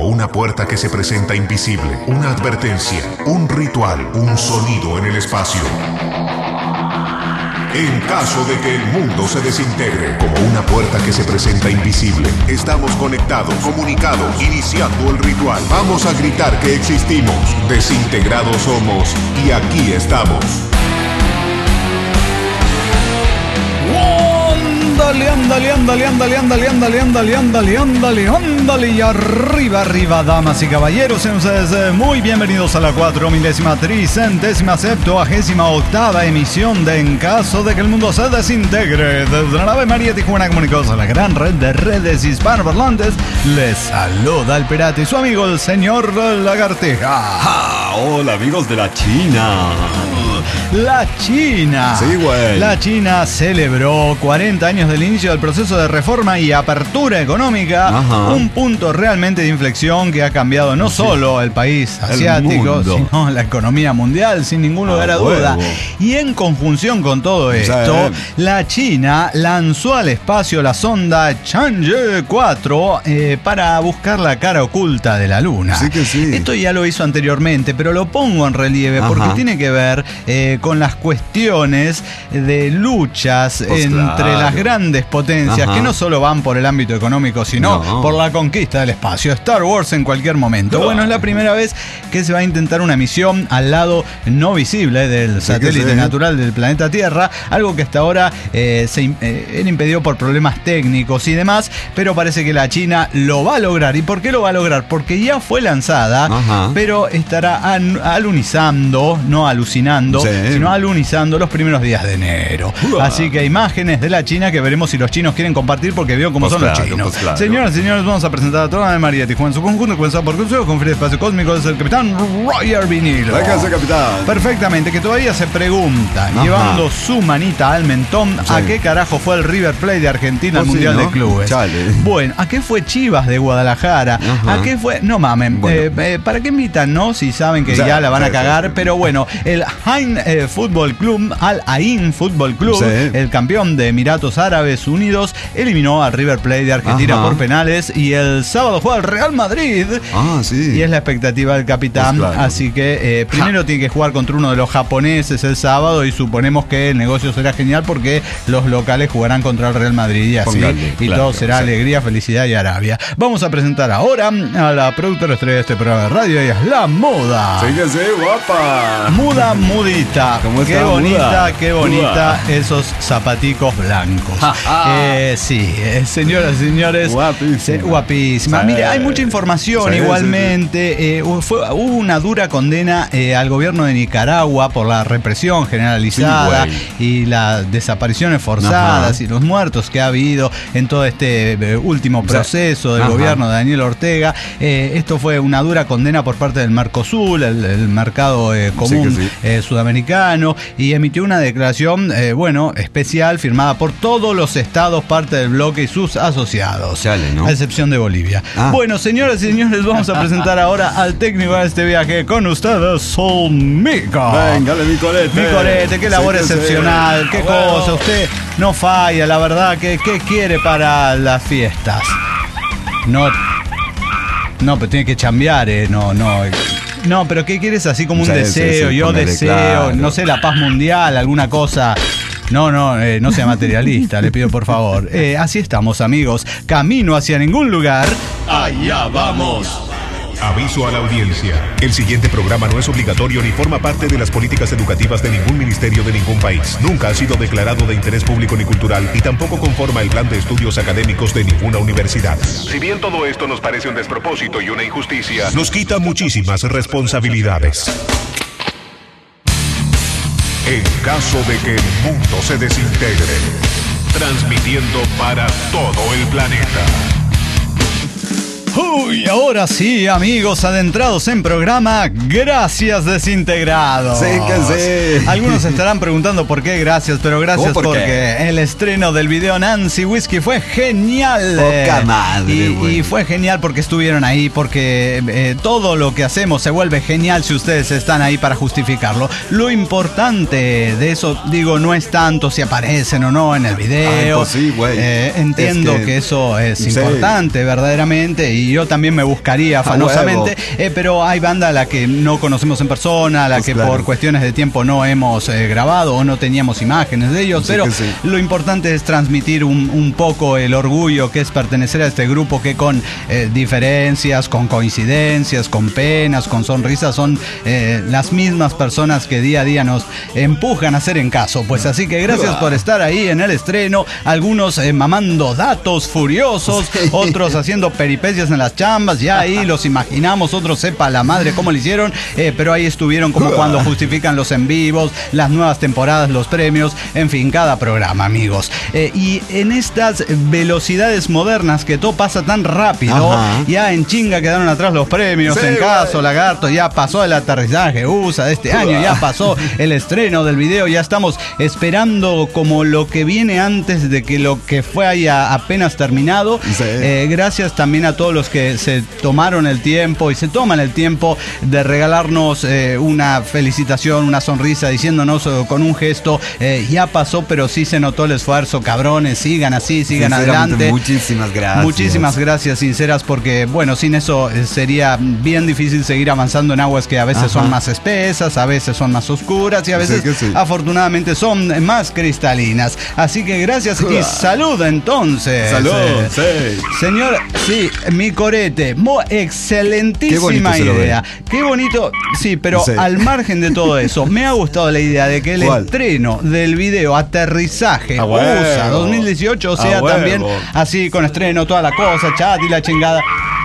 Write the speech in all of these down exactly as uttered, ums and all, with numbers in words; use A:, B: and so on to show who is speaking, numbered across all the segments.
A: como una puerta que se presenta invisible, una advertencia, un ritual, un sonido en el espacio. En caso de que el mundo se desintegre, como una puerta que se presenta invisible, estamos conectados, comunicados, iniciando el ritual. Vamos a gritar que existimos, desintegrados somos y aquí estamos.
B: Ándale, ándale, ándale, ándale, ándale, ándale, ándale, ándale, ándale, ándale, y arriba, arriba, damas y caballeros, sean ustedes muy bienvenidos a la cuatro milésima tricentésima septuagésima octava emisión de En Caso de que el Mundo se Desintegre. Desde la nave María Tijuana Comunicados a la gran red de redes hispanoparlantes, les saluda el pirata y su amigo el señor Lagartija.
C: Ah, hola amigos de la China.
B: La China.
C: Sí, güey.
B: La China celebró cuarenta años del inicio del proceso de reforma y apertura económica. Ajá. Un punto realmente de inflexión que ha cambiado no sí. solo el país asiático, el sino la economía mundial, sin ningún lugar ah, a duda. Huevo. Y en conjunción con todo esto, sí. la China lanzó al espacio la sonda Chang'e cuatro eh, para buscar la cara oculta de la Luna.
C: Sí que sí.
B: Esto ya lo hizo anteriormente, pero lo pongo en relieve Ajá. porque tiene que ver eh, con las cuestiones de luchas pues entre claro. las grandes potencias Ajá. que no solo van por el ámbito económico, sino no. por la conquista del espacio. Star Wars en cualquier momento. No. Bueno, es la primera vez que se va a intentar una misión al lado no visible del sí satélite sí. natural del planeta Tierra, algo que hasta ahora eh, se eh, era impedido por problemas técnicos y demás, pero parece que la China lo va a lograr. ¿Y por qué lo va a lograr? Porque ya fue lanzada, Ajá. pero estará an- alunizando, no alucinando, sí. sino alunizando los primeros días de enero. Uah. Así que imágenes de la China que veremos si los chinos quieren compartir, porque veo cómo pues son claro, los chinos.
C: Pues claro.
B: Señoras y señores, vamos a presentar a toda la María Tijuana en su conjunto, comenzado por Consejo Conferir Espacio Cósmico, es el capitán Roger Vinilo.
C: Véngase, capitán.
B: Perfectamente, que todavía se pregunta, Ajá. llevando su manita al mentón, sí. ¿a qué carajo fue el River Plate de Argentina al pues Mundial sí, ¿no? de Clubes?
C: Chale.
B: Bueno, ¿a qué fue Chivas de Guadalajara? Ajá. ¿A qué fue? No mamen, bueno. eh, eh, ¿para qué invitan, no? Si saben que sí, ya la van sí, a cagar, sí, sí. pero bueno, el Ain eh, Fútbol Club, Al Ain Fútbol Club, sí. el campeón de Emiratos Árabes Unidos, eliminó al River Plate de Argentina Ajá. por penales y el sábado juega el Real Madrid.
C: Ah, sí.
B: Y es la expectativa del capitán, pues claro. así que eh, primero ja. tiene que jugar contra uno de los japoneses el sábado y suponemos que el negocio será genial porque los locales jugarán contra el Real Madrid y así, Póngale, y claro, todo será sí. alegría, felicidad y Arabia. Vamos a presentar ahora a la productora estrella de este programa de radio, ella es la Muda.
C: Síguese, guapa.
B: Muda, mudita.
C: ¿Cómo
B: qué
C: está,
B: bonita,
C: Muda?
B: qué bonita Muda. Esos zapaticos blancos. eh, sí, eh, señoras y señores.
C: Guapísima.
B: Eh, guapísima. Sí. Mire, hay mucha información sí, igualmente. Sí, sí. Eh, fue, hubo una dura condena eh, al gobierno de Nicaragua por la represión generalizada sí, y las desapariciones forzadas Ajá. y los muertos que ha habido en todo este eh, último proceso del Ajá. gobierno de Daniel Ortega. Eh, esto fue una dura condena por parte del Mercosur, el, el mercado eh, común sí sí. Eh, sudamericano, y emitió una declaración, eh, bueno, especial, firmada por todos los estados parte del bloque y sus asociados, Chale, ¿no? a excepción de Bolivia. Ah. Bueno, señoras y señores, vamos a presentar ahora al técnico de este viaje con ustedes, Solmico.
C: Véngale, mi corete.
B: Mi corete, qué labor sí, excepcional, qué bueno. cosa, usted no falla, la verdad, que qué quiere para las fiestas. No, no, pero tiene que chambear, eh, no, no. No, pero ¿qué quieres? Así como un sí, deseo, sí, sí, yo deseo, claro. no sé, la paz mundial, alguna cosa. No, no, eh, no sea materialista, le pido por favor. Eh, así estamos, amigos. Camino hacia ningún lugar.
C: Allá vamos.
A: Aviso a la audiencia. El siguiente programa no es obligatorio ni forma parte de las políticas educativas de ningún ministerio de ningún país. Nunca ha sido declarado de interés público ni cultural y tampoco conforma el plan de estudios académicos de ninguna universidad. Si bien todo esto nos parece un despropósito y una injusticia, nos quita muchísimas responsabilidades. En caso de que el mundo se desintegre, transmitiendo para todo el planeta.
B: Uy, ahora sí, amigos, adentrados en programa, gracias desintegrados.
C: Sí, que sí.
B: Algunos estarán preguntando por qué gracias, pero gracias
C: ¿Por
B: porque
C: qué?
B: el estreno del video Nancy Whiskey fue genial.
C: Poca madre,
B: y, y fue genial porque estuvieron ahí, porque eh, todo lo que hacemos se vuelve genial si ustedes están ahí para justificarlo. Lo importante de eso, digo, no es tanto si aparecen o no en el video.
C: Ay, pues sí, güey.
B: Eh, entiendo
C: es que,
B: que eso es
C: sí.
B: importante, verdaderamente, y y yo también me buscaría afanosamente, eh, pero hay banda a la que no conocemos en persona, a la pues que claro. por cuestiones de tiempo no hemos eh, grabado o no teníamos imágenes de ellos, sí pero sí. lo importante es transmitir un, un poco el orgullo que es pertenecer a este grupo que con eh, diferencias, con coincidencias, con penas, con sonrisas, son eh, las mismas personas que día a día nos empujan a hacer en caso. Pues así que gracias por estar ahí en el estreno, algunos eh, mamando datos furiosos, sí. otros haciendo peripecias en las chambas, ya ahí los imaginamos, otros sepa la madre cómo lo hicieron, eh, pero ahí estuvieron como cuando justifican los en vivos, las nuevas temporadas, los premios, en fin, cada programa, amigos. Eh, y en estas velocidades modernas que todo pasa tan rápido, Ajá. ya en chinga quedaron atrás los premios, sí, en caso, güey. Lagarto, ya pasó el aterrizaje U S A de este año, ya pasó el estreno del video, ya estamos esperando como lo que viene antes de que lo que fue haya apenas terminado. Sí. Eh, gracias también a todos los que se tomaron el tiempo y se toman el tiempo de regalarnos eh, una felicitación, una sonrisa, diciéndonos eh, con un gesto, eh, ya pasó, pero sí se notó el esfuerzo, cabrones, sigan así, sigan adelante.
C: Muchísimas gracias.
B: Muchísimas gracias, sinceras, porque, bueno, sin eso eh, sería bien difícil seguir avanzando en aguas que a veces Ajá. son más espesas, a veces son más oscuras y a veces, sí sí. afortunadamente, son más cristalinas. Así que gracias y salud, entonces.
C: Salud, eh, sí.
B: Señor, sí, mi corete, mo, excelentísima Qué idea. Qué bonito, sí, pero sí. al margen de todo eso, me ha gustado la idea de que el ¿Cuál? estreno del video Aterrizaje U S A dos mil dieciocho sea también así, con estreno, toda la cosa, chat y la chingada.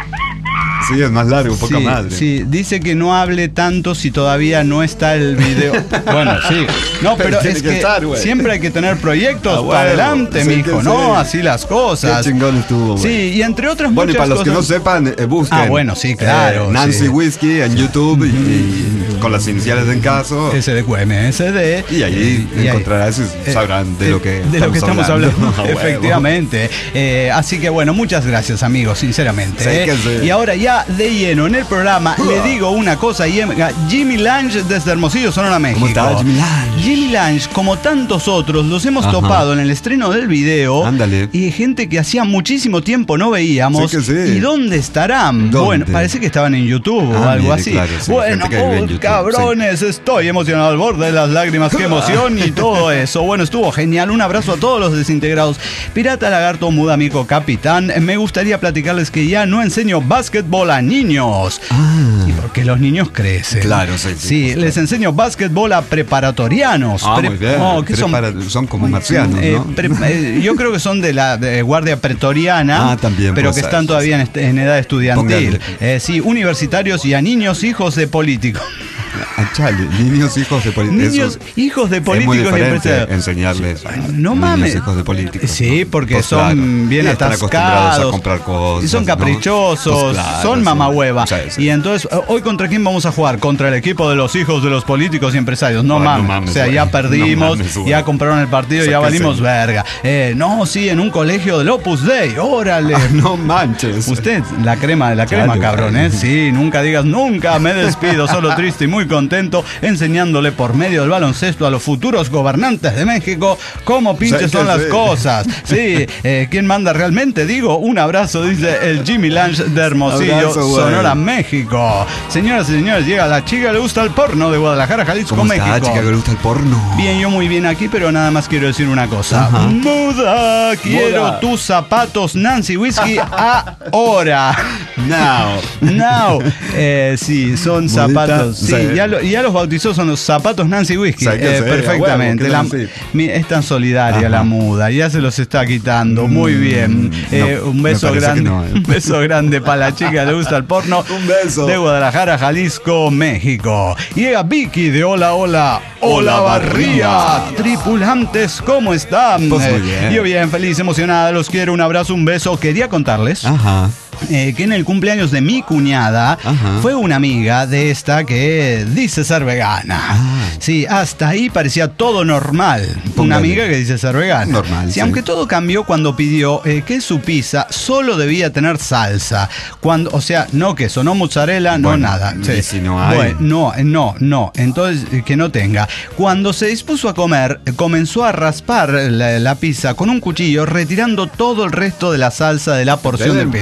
C: Sí, es más largo, poca
B: sí,
C: madre.
B: Sí, dice que no hable tanto si todavía no está el video. Bueno, sí. No, pero, pero es que, que estar, siempre hay que tener proyectos ah, bueno, para adelante, sí, mijo, ¿no? Sí. Así las cosas.
C: Qué chingón estuvo, güey.
B: Sí, y entre otras
C: bueno,
B: muchas
C: cosas. Bueno, y para los
B: cosas...
C: que no sepan, eh, busquen.
B: Ah, bueno, sí, claro.
C: Eh, Nancy
B: sí.
C: Whiskey en YouTube y, y con las iniciales en caso.
B: S D Q M S D.
C: Y ahí y encontrarás y sabrán de
B: eh,
C: lo que
B: de
C: estamos
B: lo que estamos hablando.
C: hablando.
B: Efectivamente. Eh, así que bueno, muchas gracias, amigos, sinceramente.
C: Sí,
B: eh.
C: que sí.
B: Y ahora ya de lleno en el programa uh. le digo una cosa. Jimmy Lange desde Hermosillo, Sonora, México.
C: ¿Cómo está Jimmy Lange?
B: Jimmy Lange, como tantos otros, los hemos Ajá. topado en el estreno del video.
C: Ándale.
B: Y gente que hacía muchísimo tiempo no veíamos.
C: Sí que sí.
B: ¿Y dónde estarán?
C: ¿Dónde?
B: Bueno, parece que estaban en YouTube ah, o algo mire, así. Claro, sí. Bueno, oh, YouTube, cabrones, sí. estoy emocionado al borde de las lágrimas. Qué emoción y todo eso. Bueno, estuvo genial. Un abrazo a todos los desintegrados. Pirata, Lagarto, Muda, Amigo, Capitán. Me gustaría platicarles que ya no enseño básquetbol a niños.
C: Ah.
B: Y porque los niños crecen.
C: Claro, sí. Sí,
B: sí les enseño básquetbol a preparatorianos.
C: Ah, Pre muy bien.
B: Oh, ¿qué
C: Prepara
B: son?
C: Son como marcianos,
B: eh,
C: ¿no?
B: Pre eh, yo creo que son de la de guardia pretoriana.
C: Ah, también.
B: Pero que están todavía en, en edad estudiantil. Eh, sí, universitarios y a niños hijos de políticos.
C: Ah, chale, niños hijos de políticos.
B: Niños Eso hijos de políticos
C: es muy
B: y empresarios.
C: Enseñarles.
B: No mames.
C: Hijos de políticos.
B: Sí, porque pues son claro. bien
C: y
B: atascados.
C: A comprar cosas,
B: y son caprichosos,
C: ¿no? Pues claro,
B: son mamahueva.
C: Sí, sí.
B: Y entonces, ¿hoy contra quién vamos a jugar? Contra el equipo de los hijos de los políticos y empresarios. No, oh, mames. no mames. O sea, ya perdimos, no mames, ya compraron el partido, o sea, ya valimos sí. verga. Eh, no, sí, en un colegio del Opus Dei. Órale.
C: Ah, no manches.
B: Usted, la crema de la crema, claro, cabrón, ¿eh? Sí, nunca digas nunca me despido, solo triste y muy contento, enseñándole por medio del baloncesto a los futuros gobernantes de México cómo pinches son las sí. cosas. Sí, eh, ¿quién manda realmente? Digo, un abrazo, dice el Jimmy Lange de Hermosillo, abrazo, Sonora, México. Señoras y señores, llega la chica que le gusta el porno de Guadalajara, Jalisco,
C: ¿Cómo
B: México.
C: está, chica que le gusta el porno?
B: Bien, yo muy bien aquí, pero nada más quiero decir una cosa. Ajá. Muda, quiero Muda. tus zapatos Nancy Whiskey ahora.
C: Now.
B: Now. Eh, sí, son Mudita, zapatos. Sí, sí. Ya, lo, ya los bautizó, son los zapatos Nancy Whiskey. Eh, sea, perfectamente. Huevo, la, mi, es tan solidaria Ajá. la Muda, ya se los está quitando. Mm, muy bien. Eh, no, un beso grande. No, eh. Un beso grande para la chica que le gusta el porno.
C: Un beso.
B: De Guadalajara, Jalisco, México. Llega Vicky de Hola, Hola, Hola Barría. Tripulantes, ¿cómo están?
C: Pues muy bien.
B: Yo bien, feliz, emocionada. Los quiero, un abrazo, un beso. Quería contarles.
C: Ajá.
B: Eh, que en el cumpleaños de mi cuñada Ajá. fue una amiga de esta que dice ser vegana. Ah. Sí, hasta ahí parecía todo normal. Póngale. Una amiga que dice ser vegana.
C: Normal.
B: Sí,
C: sí.
B: Aunque todo cambió cuando pidió eh, que su pizza solo debía tener salsa. Cuando, o sea, no queso, no mozzarella, bueno, no nada.
C: Sí. ¿Y si no hay?
B: Bueno, no, no, no. Entonces, eh, que no tenga. Cuando se dispuso a comer, eh, comenzó a raspar la, la pizza con un cuchillo, retirando todo el resto de la salsa de la porción de pizza.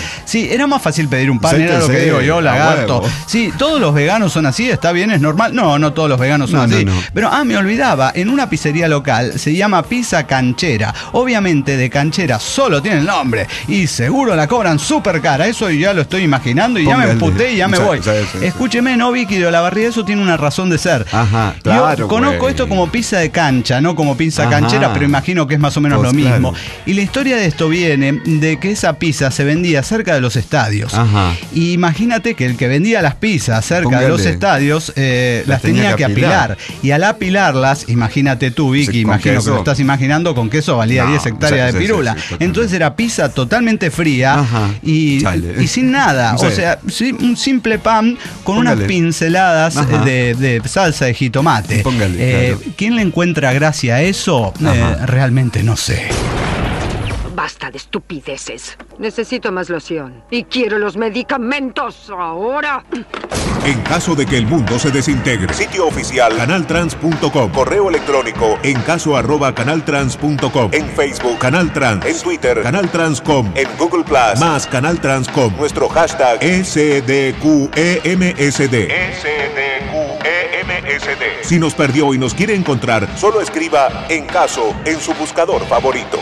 B: Sí, era más fácil pedir un pan,
C: Sí,
B: era lo
C: sí,
B: que digo yo,
C: a
B: lagarto.
C: huevo.
B: Sí, todos los veganos son así, está bien, es normal. No, no todos los veganos son
C: No,
B: así.
C: no, no.
B: Pero, ah, me olvidaba, en una pizzería local se llama Pizza Canchera. Obviamente de canchera solo tiene el nombre y seguro la cobran súper cara. Eso ya lo estoy imaginando y ya me
C: Póngale.
B: emputé y ya me
C: Sí,
B: voy.
C: sí, sí, sí.
B: Escúcheme, no, Vicky de Olavarría, eso tiene una razón de ser.
C: Ajá, claro,
B: Yo conozco
C: güey.
B: esto como pizza de cancha, no como pizza
C: Ajá.
B: canchera, pero imagino que es más o menos
C: Pues,
B: lo mismo.
C: claro.
B: Y la historia de esto viene de que esa pizza se vendía cerca de los estadios.
C: Ajá.
B: Y imagínate que el que vendía las pizzas cerca
C: Póngale.
B: de los estadios eh, las,
C: Las
B: tenía,
C: tenía
B: que
C: que
B: apilar.
C: apilar.
B: Y al apilarlas, imagínate tú, Vicky,
C: Sí, con
B: imagino que
C: queso.
B: lo estás imaginando, con queso valía
C: No,
B: diez hectáreas
C: sí,
B: de
C: sí,
B: pirula.
C: sí, sí, totalmente.
B: Entonces era pizza totalmente fría
C: Ajá.
B: y,
C: Chale.
B: y sin nada.
C: Sí.
B: O sea, sí, un simple pan con
C: Póngale.
B: unas pinceladas
C: Ajá.
B: de, de salsa de jitomate.
C: Póngale,
B: Eh,
C: claro.
B: ¿Quién le encuentra gracia a eso? Eh,
C: Ajá.
B: realmente no sé.
D: Basta de estupideces. Necesito más loción. Y quiero los medicamentos ahora.
A: En caso de que el mundo se desintegre. Sitio oficial canaltrans punto com. Correo electrónico en caso arroba canaltrans punto com. En Facebook Canal Trans. En Twitter Canal Trans punto com. En Google Plus más Canal Trans punto com. Nuestro hashtag S D Q E M S D. S D Q E M S D. Si nos perdió y nos quiere encontrar, solo escriba en caso en su buscador favorito.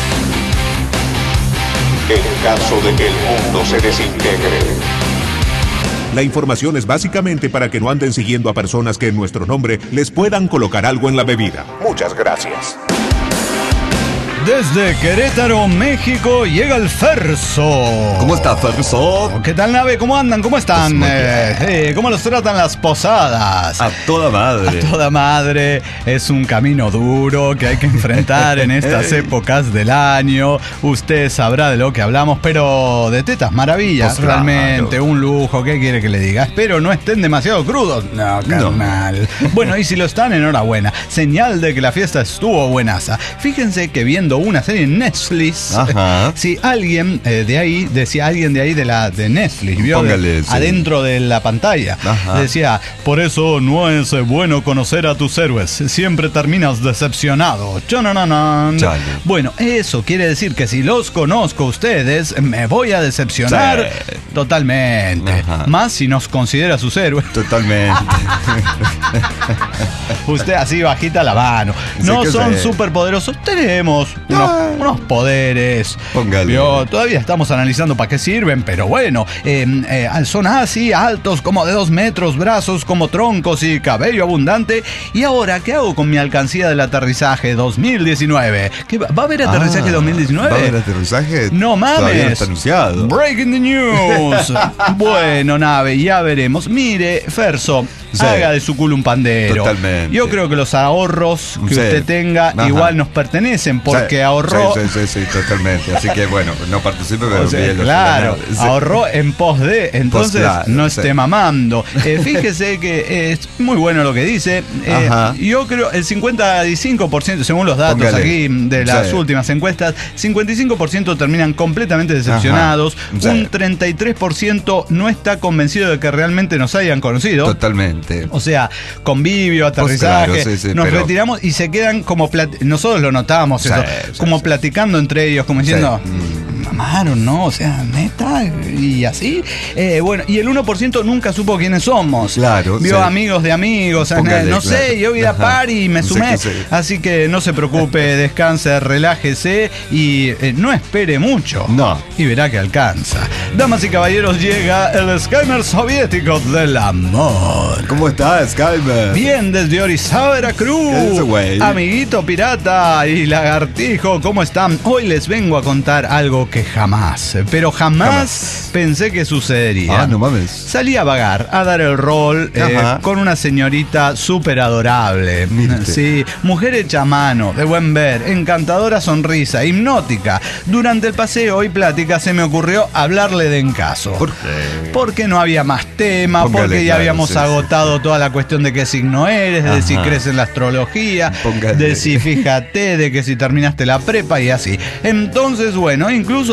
A: En caso de que el mundo se desintegre. La información es básicamente para que no anden siguiendo a personas que en nuestro nombre les puedan colocar algo en la bebida. Muchas gracias.
B: Desde Querétaro, México, llega el Ferso.
C: ¿Cómo está, Ferso?
B: ¿Qué tal, nave? ¿Cómo andan? ¿Cómo están?
C: Pues muy
B: Eh, eh, ¿Cómo los tratan las posadas?
C: A toda madre.
B: A toda madre, es un camino duro que hay que enfrentar en estas
C: Ey.
B: épocas del año. Usted sabrá de lo que hablamos, pero de tetas maravillas,
C: Pues claro.
B: realmente, un lujo. ¿Qué quiere que le diga? Espero no estén demasiado crudos. No, carnal. Bueno, y si lo están, enhorabuena. Señal de que la fiesta estuvo buenaza. Fíjense que viendo una serie en Netflix,
C: Ajá.
B: si alguien eh, de ahí, decía alguien de ahí de la de Netflix, vio de-
C: Póngale, sí.
B: adentro de la pantalla,
C: Ajá.
B: decía, por eso no es eh, bueno conocer a tus héroes, siempre terminas decepcionado. Chonananan.
C: Chale.
B: Bueno, eso quiere decir que si los conozco a ustedes, me voy a decepcionar
C: Sí.
B: totalmente.
C: Ajá.
B: Más si nos considera sus héroes.
C: Totalmente.
B: Usted así bajita la mano. No
C: Sí que
B: son
C: sé.
B: superpoderosos, tenemos unos,
C: Ah.
B: unos poderes.
C: Póngale.
B: Vio, todavía estamos analizando para qué sirven, pero bueno, eh, eh, son así, altos como de dos metros, brazos como troncos y cabello abundante. Y ahora, ¿qué hago con mi alcancía del aterrizaje dos mil diecinueve? ¿Qué va, ¿Va a haber aterrizaje
C: Ah,
B: dos mil diecinueve?
C: ¿Va a haber aterrizaje?
B: No mames.
C: Todavía no está anunciado.
B: Breaking the news. Bueno, nave, ya veremos. Mire, Ferso,
C: Sí.
B: haga de su culo un pandero.
C: Totalmente.
B: Yo creo que los ahorros que
C: Sí.
B: usted tenga
C: Ajá.
B: igual nos pertenecen porque
C: Sí,
B: ahorró.
C: Sí, sí, sí, sí, totalmente. Así que bueno, no participe, pero
B: O sea,
C: envíe los
B: claro,
C: canales.
B: ahorró en pos de, entonces
C: claro,
B: no
C: sí.
B: esté mamando. Eh, fíjese que es muy bueno lo que dice. Eh,
C: Ajá.
B: yo creo el cincuenta y cinco por ciento, según los datos
C: Póngale.
B: aquí de las
C: Sí.
B: últimas encuestas, cincuenta y cinco por ciento terminan completamente decepcionados.
C: Ajá. Sí.
B: Un treinta y tres por ciento no está convencido de que realmente nos hayan conocido.
C: Totalmente.
B: O sea, convivio, aterrizaje,
C: Pues claro, sí, sí,
B: nos
C: pero-
B: retiramos y se quedan como plat- nosotros lo notamos
C: Sí,
B: eso,
C: sí,
B: como
C: sí.
B: platicando entre ellos, como diciendo,
C: Sí.
B: "Mm, mamaron, ¿no? O sea, neta, y así. Eh, bueno, y el uno por ciento nunca supo quiénes somos.
C: Claro,
B: Vio
C: sí.
B: amigos de amigos,
C: Póngale,
B: no
C: claro.
B: sé, yo vi a
C: Ajá.
B: Pari y me
C: Sí
B: sumé.
C: que sí.
B: Así que no se preocupe, descanse, relájese y eh, no espere mucho.
C: No.
B: Y verá que alcanza. Damas y caballeros, llega el Skymer soviético del amor.
C: ¿Cómo está, Skyler?
B: Bien, desde Orizaba,
C: ¿Qué
B: Veracruz.
C: dice, güey?
B: Amiguito pirata y lagartijo, ¿cómo están? Hoy les vengo a contar algo que jamás, pero jamás,
C: Jamás.
B: pensé que sucedería.
C: Ah, no mames.
B: Salí a vagar, a dar el rol eh,
C: Ajá.
B: con una señorita súper adorable.
C: Mire usted.
B: Sí, mujer hecha a mano, de buen ver, encantadora sonrisa, hipnótica. Durante el paseo y plática se me ocurrió hablarle de encaso.
C: ¿Por qué?
B: Porque no había más tema,
C: Póngale,
B: porque ya
C: claro,
B: habíamos
C: sí, sí.
B: agotado toda la cuestión de qué signo eres, de
C: Ajá.
B: si crees en la astrología,
C: Póngale.
B: de si fíjate, de que si terminaste la prepa y así. Entonces, bueno, incluso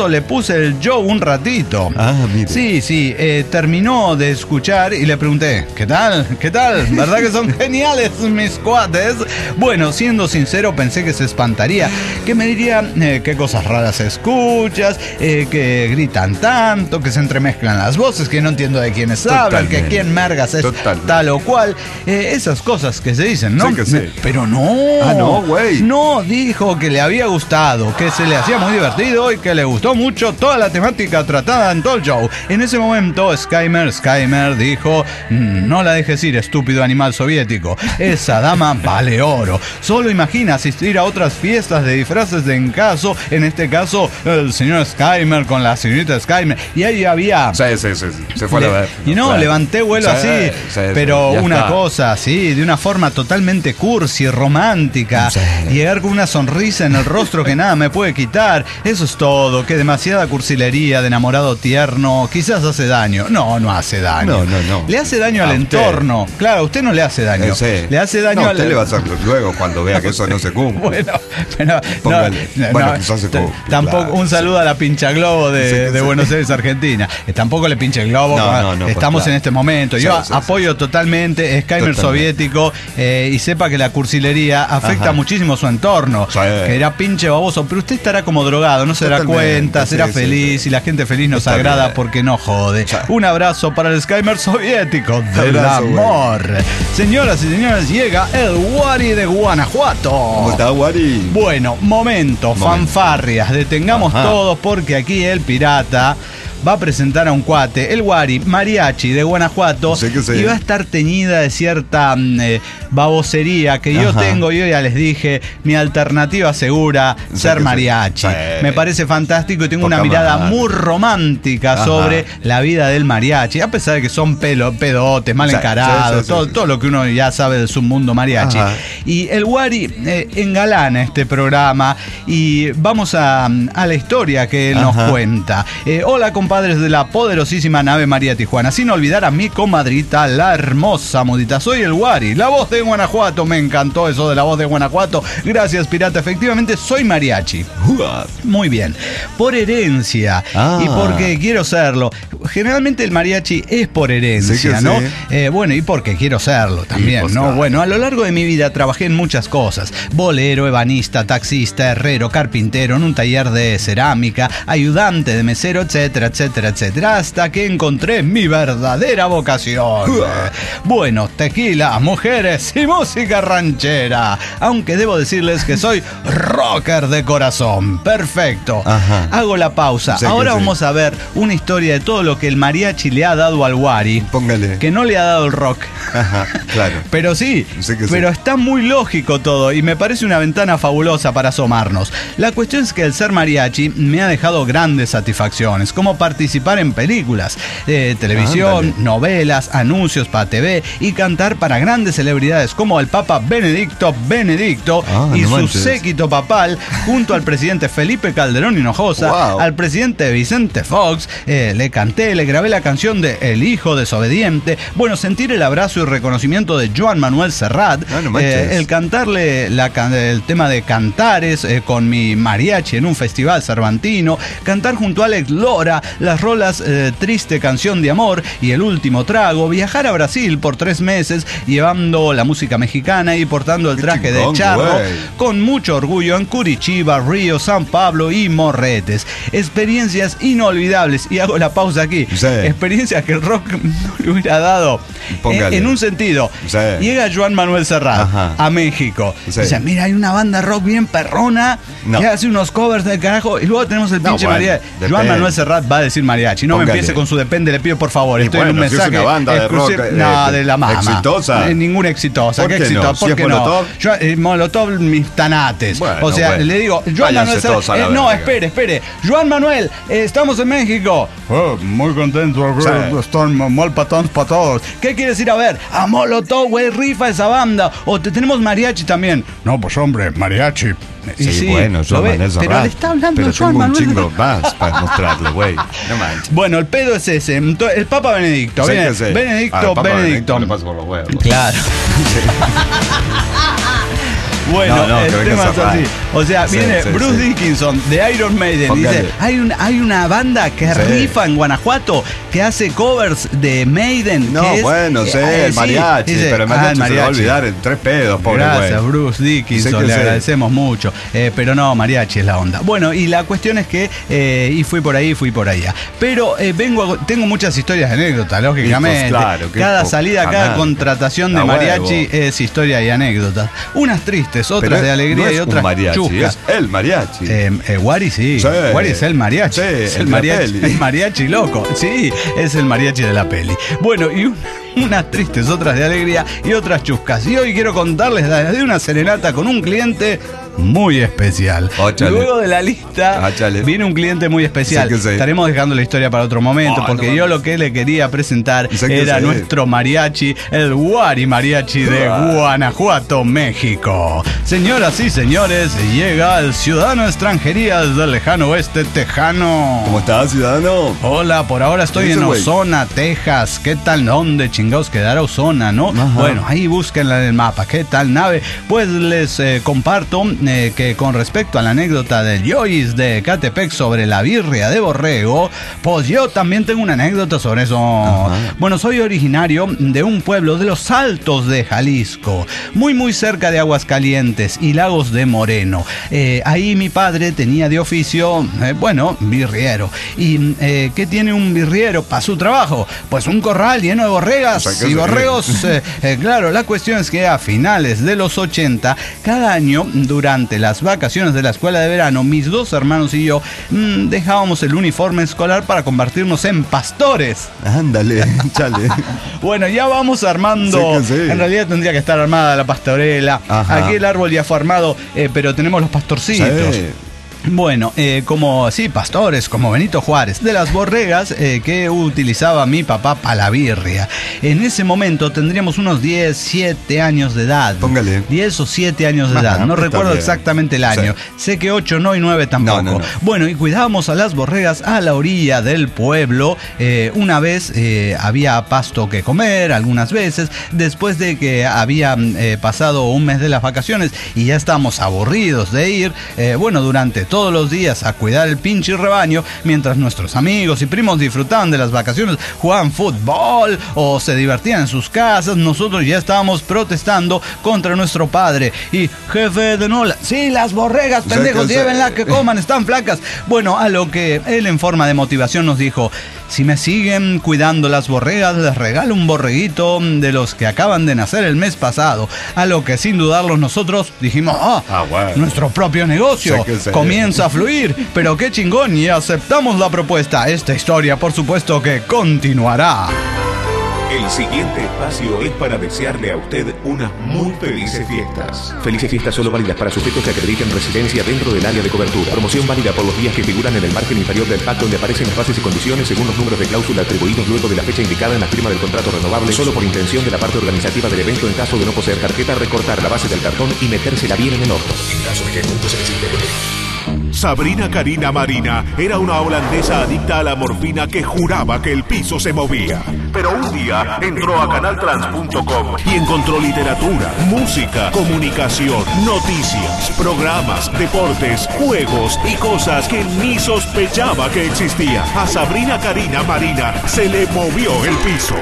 B: Incluso le puse el Joe un ratito.
C: Ah, mire.
B: Sí, sí, eh, terminó de escuchar y le pregunté, ¿qué tal? ¿Qué tal? ¿Verdad que son geniales mis cuates? Bueno, siendo sincero, pensé que se espantaría, que me diría eh, qué cosas raras escuchas, eh, que gritan tanto, que se entremezclan las voces, que no entiendo de quiénes hablan, que quién mergas es Totalmente. tal o cual. Eh, esas cosas que se dicen, ¿no?
C: Sí que sí.
B: Pero no.
C: Ah, no, güey.
B: No, dijo que le había gustado, que se le hacía muy divertido y que le gustó mucho toda la temática tratada en todo el show. En ese momento, Skymer, Skymer dijo, no la dejes ir, estúpido animal soviético. Esa dama vale oro. Solo imagina asistir a otras fiestas de disfraces de encaso, en este caso, el señor Skymer con la señorita Skymer. Y ahí había...
C: Sí, sí, sí, sí. Se fue
B: Le,
C: a ver.
B: Y no,
C: Claro.
B: levanté vuelo
C: Sí,
B: así,
C: sí,
B: pero
C: sí, ya
B: una
C: está.
B: cosa así, de una forma totalmente cursi, romántica.
C: Sí.
B: Llegar con una sonrisa en el rostro que nada me puede quitar. Eso es todo, que demasiada cursilería de enamorado tierno quizás hace daño. No, no hace daño.
C: No, no, no.
B: Le hace daño
C: A
B: al
C: usted.
B: entorno. Claro, a usted no le hace daño.
C: Eh, sí.
B: Le hace daño
C: no,
B: al...
C: usted le va a hacer luego cuando vea que eso no se cumple.
B: Bueno, pero
C: Póngale.
B: no,
C: Bueno,
B: no,
C: quizás se
B: t-
C: cumple,
B: tampoco
C: claro,
B: un saludo
C: sí.
B: a la pincha globo de,
C: Sí, que
B: de
C: sí.
B: Buenos Aires, Argentina. Eh, tampoco le pinche globo.
C: No,
B: ah,
C: no, no, pues
B: estamos
C: claro.
B: en este momento. Yo
C: Sí, sí,
B: apoyo
C: sí.
B: totalmente Skymer
C: Totalmente.
B: soviético eh, y sepa que la cursilería afecta
C: Ajá.
B: muchísimo su entorno.
C: Sí.
B: Que era pinche baboso, pero usted estará como drogado, no se dará
C: Totalmente,
B: cuenta, será
C: sí,
B: feliz
C: sí, sí.
B: y la gente feliz nos
C: Está
B: agrada
C: bien.
B: porque no jode.
C: Sí.
B: Un abrazo para el Skymer soviético del
C: Abrazo, güey.
B: amor. Señoras y señores, llega el Wari de Guanajuato.
C: ¿Cómo está, Wari?
B: Bueno, momento,
C: Momento.
B: fanfarrias, detengamos
C: Ajá.
B: todos porque aquí el pirata va a presentar a un cuate, el Wari, mariachi de Guanajuato,
C: Sí que sí.
B: y va a estar teñida de cierta mm, eh, babosería que yo
C: Ajá.
B: tengo, yo ya les dije, mi alternativa segura,
C: Sí
B: ser
C: que sí.
B: mariachi.
C: Sí.
B: Me parece fantástico y tengo
C: Poca
B: una mirada
C: madre.
B: muy romántica
C: Ajá.
B: sobre la vida del mariachi, a pesar de que son pelo, pedotes, mal
C: Sí,
B: encarados,
C: sí, sí,
B: todo,
C: sí,
B: todo
C: sí.
B: lo que uno ya sabe del submundo mariachi.
C: Ajá.
B: Y el Wari eh, engalana este programa y vamos a, a la historia que él nos
C: Ajá.
B: cuenta. Eh, hola, compadres de la poderosísima nave María Tijuana. Sin olvidar a mi comadrita, la hermosa mudita. Soy el Wari, la voz de Guanajuato. Me encantó eso de la voz de Guanajuato. Gracias, pirata. Efectivamente, soy mariachi. Muy bien. Por herencia
C: Ah.
B: y porque quiero serlo. Generalmente el mariachi es por herencia,
C: Sí que
B: ¿no?
C: sí.
B: Eh, bueno, y porque quiero serlo también,
C: pues
B: ¿no?
C: claro.
B: Bueno, a lo largo de mi vida trabajé en muchas cosas. Bolero, ebanista, taxista, herrero, carpintero, en un taller de cerámica, ayudante de mesero, etcétera, etcétera, etcétera, hasta que encontré mi verdadera vocación. Bueno, tequila, mujeres y música ranchera. Aunque debo decirles que soy rocker de corazón. Perfecto.
C: Ajá.
B: Hago la pausa.
C: Sí que
B: Ahora
C: sí.
B: vamos a ver una historia de todo lo que el mariachi le ha dado al Wari.
C: Póngale.
B: Que no le ha dado el rock.
C: Ajá, claro.
B: Pero sí,
C: Sí que sí.
B: pero está muy lógico todo y me parece una ventana fabulosa para asomarnos. La cuestión es que el ser mariachi me ha dejado grandes satisfacciones, como participar en películas, eh, televisión,
C: Ándale.
B: novelas, anuncios para T V y cantar para grandes celebridades como el Papa Benedicto Benedicto
C: Ah,
B: y
C: no
B: su
C: manches.
B: séquito papal junto al presidente Felipe Calderón Hinojosa,
C: Wow.
B: al presidente Vicente Fox. Eh, le canté, le grabé la canción de El Hijo Desobediente. Bueno, sentir el abrazo y reconocimiento de Joan Manuel Serrat.
C: Ah, no manches.
B: Eh, el cantarle la, can- el tema de Cantares eh, con mi mariachi en un festival cervantino. Cantar junto a Alex Lora las rolas eh, Triste Canción de Amor y El Último Trago. Viajar a Brasil por tres meses llevando la música mexicana y portando el
C: Qué
B: traje
C: chingón,
B: de charro
C: güey.
B: con mucho orgullo en Curitiba, Río, San Pablo y Morretes. Experiencias inolvidables. Y hago la pausa aquí.
C: Sí.
B: Experiencias que el rock no le hubiera dado.
C: Póngale.
B: En, en un sentido.
C: Sí.
B: Llega Joan Manuel Serrat
C: Ajá.
B: a México.
C: Sí.
B: Dice, mira, hay una banda rock bien perrona
C: No.
B: que hace unos covers del carajo. Y luego tenemos el
C: No,
B: pinche
C: bueno,
B: mariachi.
C: depende.
B: Joan Manuel Serrat va a decir mariachi. No
C: Póngale.
B: me empiece con su depende, le pido por favor.
C: Y
B: Estoy en un
C: bueno, si es
B: mensaje.
C: una banda de rock,
B: exclusivo-
C: eh,
B: no,
C: eh,
B: de la mama.
C: exitosa.
B: Eh, ninguna exitosa.
C: ¿Por
B: ¿Qué
C: qué
B: exitosa?
C: no?
B: ¿Por
C: Si
B: qué
C: es
B: no?
C: Molotov.
B: Yo, eh, Molotov, mis tanates.
C: Bueno,
B: o sea,
C: bueno.
B: le digo, Joan
C: Váyanse
B: Manuel Serrat.
C: todos a la
B: eh, no,
C: verga.
B: espere, espere. Joan Manuel, eh, estamos en México. Oh, muy contento.
C: Sí.
B: Están muy patón para todos. ¿Qué quieres ir a ver? A Molotov, güey, rifa esa banda. O te, tenemos mariachi también. No, pues hombre, mariachi. Y
C: Sí, bueno,
B: ¿lo
C: Joan
B: ve?
C: Manuel
B: Pero
C: Serrat.
B: le está hablando
C: Pero
B: Joan
C: tengo un
B: Manuel.
C: chingo más para mostrarle, güey. No manches.
B: Bueno, el pedo es ese. Entonces, el Papa Benedicto.
C: Sí
B: viene,
C: que sí.
B: Benedicto,
C: Al Papa
B: Benedicto.
C: le pasa por los huevos.
B: Claro. Bueno,
C: No, no,
B: el
C: que
B: tema
C: venga
B: es
C: a
B: así. O sea,
C: Sí,
B: viene
C: sí,
B: Bruce
C: sí.
B: Dickinson de Iron Maiden.
C: Póngale.
B: Dice, hay, un, hay una banda que
C: Sí.
B: rifa en Guanajuato que hace covers de Maiden.
C: No,
B: que es,
C: bueno, sí,
B: eh,
C: el
B: sí.
C: mariachi,
B: Dice,
C: pero el
B: ah,
C: mariachi, se lo va a olvidar en tres pedos, pobre
B: Gracias,
C: güey.
B: Bruce Dickinson,
C: Sí que
B: le
C: sí.
B: agradecemos mucho. Eh, pero no, mariachi es la onda. Bueno, y la cuestión es que, eh, y fui por ahí, fui por allá. Pero eh, vengo, a- tengo muchas historias de anécdotas, lógicamente.
C: Y pues, claro, que
B: cada
C: po-
B: salida, cada
C: canal.
B: contratación de
C: A
B: mariachi
C: huevo.
B: es historia y anécdotas. Unas tristes,
C: Pero
B: otras de
C: es-
B: alegría
C: no es
B: y
C: un
B: otras
C: mariachi,
B: chuscas.
C: es el mariachi.
B: Eh, eh, Wari sí.
C: Sí.
B: Wari es el mariachi.
C: Sí,
B: es
C: el
B: el
C: de la
B: mariachi,
C: peli.
B: el mariachi loco. Sí, es el mariachi de la peli. Bueno, y un- unas tristes, otras de alegría y otras chuscas. Y hoy quiero contarles la de una serenata con un cliente muy especial.
C: Óchale.
B: Luego de la lista
C: Óchale.
B: viene un cliente muy especial.
C: Sí que sí.
B: Estaremos dejando la historia para otro momento
C: Oh,
B: porque
C: no
B: yo
C: mames.
B: lo que le quería presentar
C: Sí que
B: era
C: sí.
B: nuestro mariachi, el Wari Mariachi de
C: Ah.
B: Guanajuato, México. Señoras y señores, llega el ciudadano extranjería desde el lejano oeste tejano.
C: ¿Cómo estás, ciudadano?
B: Hola, por ahora estoy
C: ¿Qué
B: en
C: dice, güey?
B: Ozona, Texas. ¿Qué tal? ¿Dónde chingados quedará Ozona, no?
C: Ajá.
B: Bueno, ahí búsquenla en el mapa. ¿Qué tal, nave? Pues les eh, comparto eh, que con respecto a la anécdota del Yoyis de Catepec sobre la birria de borrego, pues yo también tengo una anécdota sobre eso.
C: Ajá.
B: Bueno, soy originario de un pueblo de los Altos de Jalisco, muy muy cerca de Aguascalientes y Lagos de Moreno. Eh, ahí mi padre tenía de oficio, eh, bueno, birriero. ¿Y eh, qué tiene un birriero para su trabajo? Pues un corral lleno de borregas
C: O sea, que
B: y
C: sí.
B: borregos. eh, eh, claro, la cuestión es que a finales de los ochenta, cada año, durante las vacaciones de la escuela de verano, mis dos hermanos y yo mm, dejábamos el uniforme escolar para convertirnos en pastores.
C: Ándale, chale.
B: Bueno, ya vamos armando.
C: Sí que sí.
B: En realidad tendría que estar armada la pastorela.
C: Ajá.
B: Aquí el árbol ya fue armado, eh, pero tenemos los pastorcitos.
C: Sí.
B: Bueno, eh, como sí, pastores, como Benito Juárez, de las borregas eh, que utilizaba mi papá para la birria. En ese momento tendríamos unos diez, siete años de edad.
C: Póngale.
B: diez o siete años de
C: Ajá,
B: edad. No
C: está
B: recuerdo
C: bien.
B: exactamente el año. Sé que ocho no y nueve tampoco.
C: No, no, no.
B: Bueno, y cuidábamos a las borregas a la orilla del pueblo. Eh, una vez eh, había pasto que comer, algunas veces, después de que había eh, pasado un mes de las vacaciones y ya estábamos aburridos de ir, eh, bueno, durante todos los días a cuidar el pinche rebaño, mientras nuestros amigos y primos disfrutaban de las vacaciones, jugaban fútbol o se divertían en sus casas, nosotros ya estábamos protestando contra nuestro padre. Y jefe de Nola, sí, las borregas,
C: Sí,
B: pendejos,
C: que sí.
B: llévenla que coman, están flacas. Bueno, a lo que él en forma de motivación nos dijo: si me siguen cuidando las borregas, les regalo un borreguito de los que acaban de nacer el mes pasado. A lo que sin dudarlo nosotros dijimos: ah,
C: Ah, bueno.
B: nuestro propio negocio
C: Sí que sí.
B: comienza a fluir, pero qué chingón, y aceptamos la propuesta. Esta historia, por supuesto, que continuará.
A: El siguiente espacio es para desearle a usted unas muy felices fiestas.
E: Felices fiestas solo válidas para sujetos que acrediten residencia dentro del área de cobertura. Promoción válida por los días que figuran en el margen inferior del pacto, donde aparecen las bases y condiciones según los números de cláusula atribuidos luego de la fecha indicada en la firma del contrato renovable, solo por intención de la parte organizativa del evento. En caso de no poseer tarjeta, recortar la base del cartón y metérsela bien en el orto. En caso de que el punto se necesite.
A: Sabrina Karina Marina era una holandesa adicta a la morfina que juraba que el piso se movía. Pero un día entró a canal trans punto com y encontró literatura, música, comunicación, noticias, programas, deportes, juegos y cosas que ni sospechaba que existían. A Sabrina Karina Marina se le movió el piso.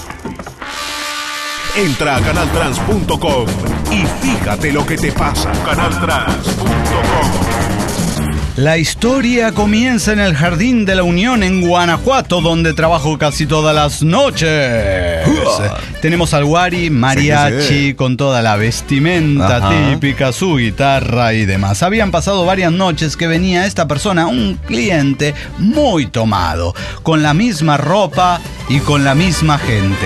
A: Entra a canal trans punto com y fíjate lo que te pasa. canal trans punto com.
B: La historia comienza en el Jardín de la Unión en Guanajuato, donde trabajo casi todas las noches. Tenemos al Wari mariachi,
C: Sí que sí.
B: con toda la vestimenta
C: Ajá.
B: típica, su guitarra y demás. Habían pasado varias noches que venía esta persona, un cliente muy tomado, con la misma ropa y con la misma gente.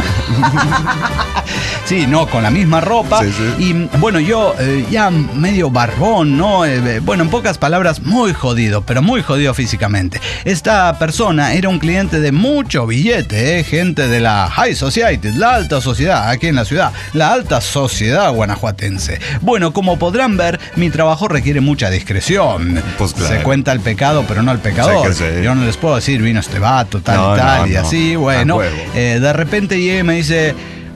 B: Sí, no, con la misma ropa.
C: Sí, sí.
B: Y bueno, yo eh, ya medio barbón, ¿no? Eh, bueno, en pocas palabras, muy jodido, pero muy jodido físicamente. Esta persona era un cliente de mucho billete, ¿eh? Gente de la High Society, la alta sociedad aquí en la ciudad, la alta sociedad guanajuatense. Bueno, como podrán ver, mi trabajo requiere mucha discreción.
C: Pues claro.
B: Se cuenta el pecado, pero no el pecador.
C: Sí que sí.
B: Yo no les puedo decir, vino este vato, tal
C: No,
B: y tal,
C: no,
B: y
C: no.
B: así,
C: A
B: bueno.
C: huevo.
B: Eh, de repente llega y me dice: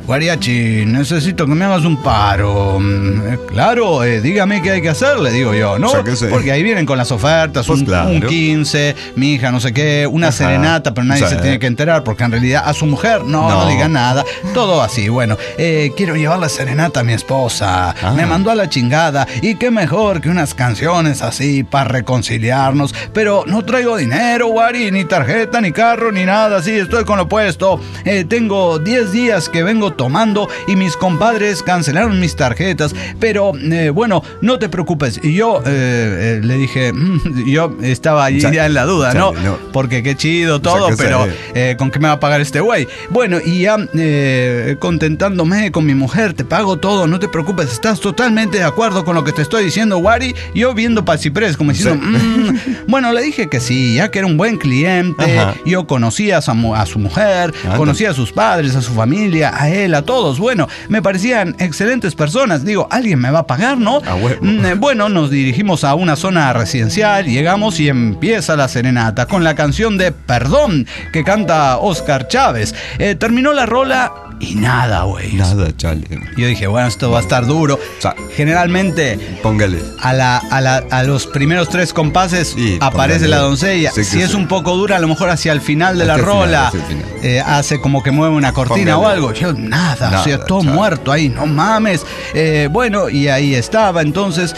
B: Mariachi, necesito que me hagas un paro. Eh, claro, eh, dígame qué hay que hacer, le digo yo, ¿no?
C: O sea, ¿qué sé?
B: Porque ahí vienen con las ofertas,
C: Pues
B: un,
C: claro.
B: un quince, mi hija no sé qué, una
C: Ajá.
B: serenata, pero nadie
C: O sea,
B: se tiene que enterar porque en realidad a su mujer no, no,
C: No.
B: diga nada. Todo así, bueno, eh, quiero llevar la serenata a mi esposa.
C: Ah.
B: Me mandó a la chingada y qué mejor que unas canciones así para reconciliarnos. Pero no traigo dinero, Wari, ni tarjeta, ni carro, ni nada así, estoy con lo puesto. Eh, tengo diez días que vengo tomando y mis compadres cancelaron mis tarjetas, pero eh, bueno, no te preocupes. Y yo eh, eh, le dije, mm, yo estaba ahí
C: Chale,
B: ya en la duda, ¿no?
C: chale, no.
B: Porque qué chido todo,
C: O sea, que
B: pero
C: se-
B: eh, ¿con qué me va a pagar este güey? Bueno, y ya eh, contentándome con mi mujer, te pago todo, no te preocupes, estás totalmente de acuerdo con lo que te estoy diciendo, Wari. Yo viendo para el ciprés, como diciendo,
C: Sí.
B: mm. Bueno, le dije que sí, ya que era un buen cliente.
C: Ajá.
B: Yo conocía a su, mu- a su mujer,
C: Anda.
B: conocía a sus padres, a su familia, a él, a todos. Bueno, me parecían excelentes personas. Digo, alguien me va a pagar, ¿no?
C: A huevo.
B: Mm, eh, Bueno, nos dirigimos a una zona residencial, llegamos y empieza la serenata con la canción de Perdón que canta Oscar Chávez. Eh, terminó la rola y nada, güey.
C: Nada, chale.
B: Yo dije, bueno, esto va a estar duro.
C: O sea,
B: Generalmente
C: póngale.
B: a, la, a, la, a los primeros tres compases
C: Sí,
B: aparece
C: póngale.
B: la doncella.
C: Sí que
B: si es
C: sí.
B: un poco dura, a lo mejor hacia el final de
C: Hasta
B: la
C: el final,
B: rola
C: hacia el final.
B: eh, hace como que mueve una cortina
C: Póngale.
B: o algo. Yo, nada,
C: Nada,
B: o sea, todo
C: chale.
B: muerto ahí, no mames. Eh, bueno, y ahí estaba. Entonces,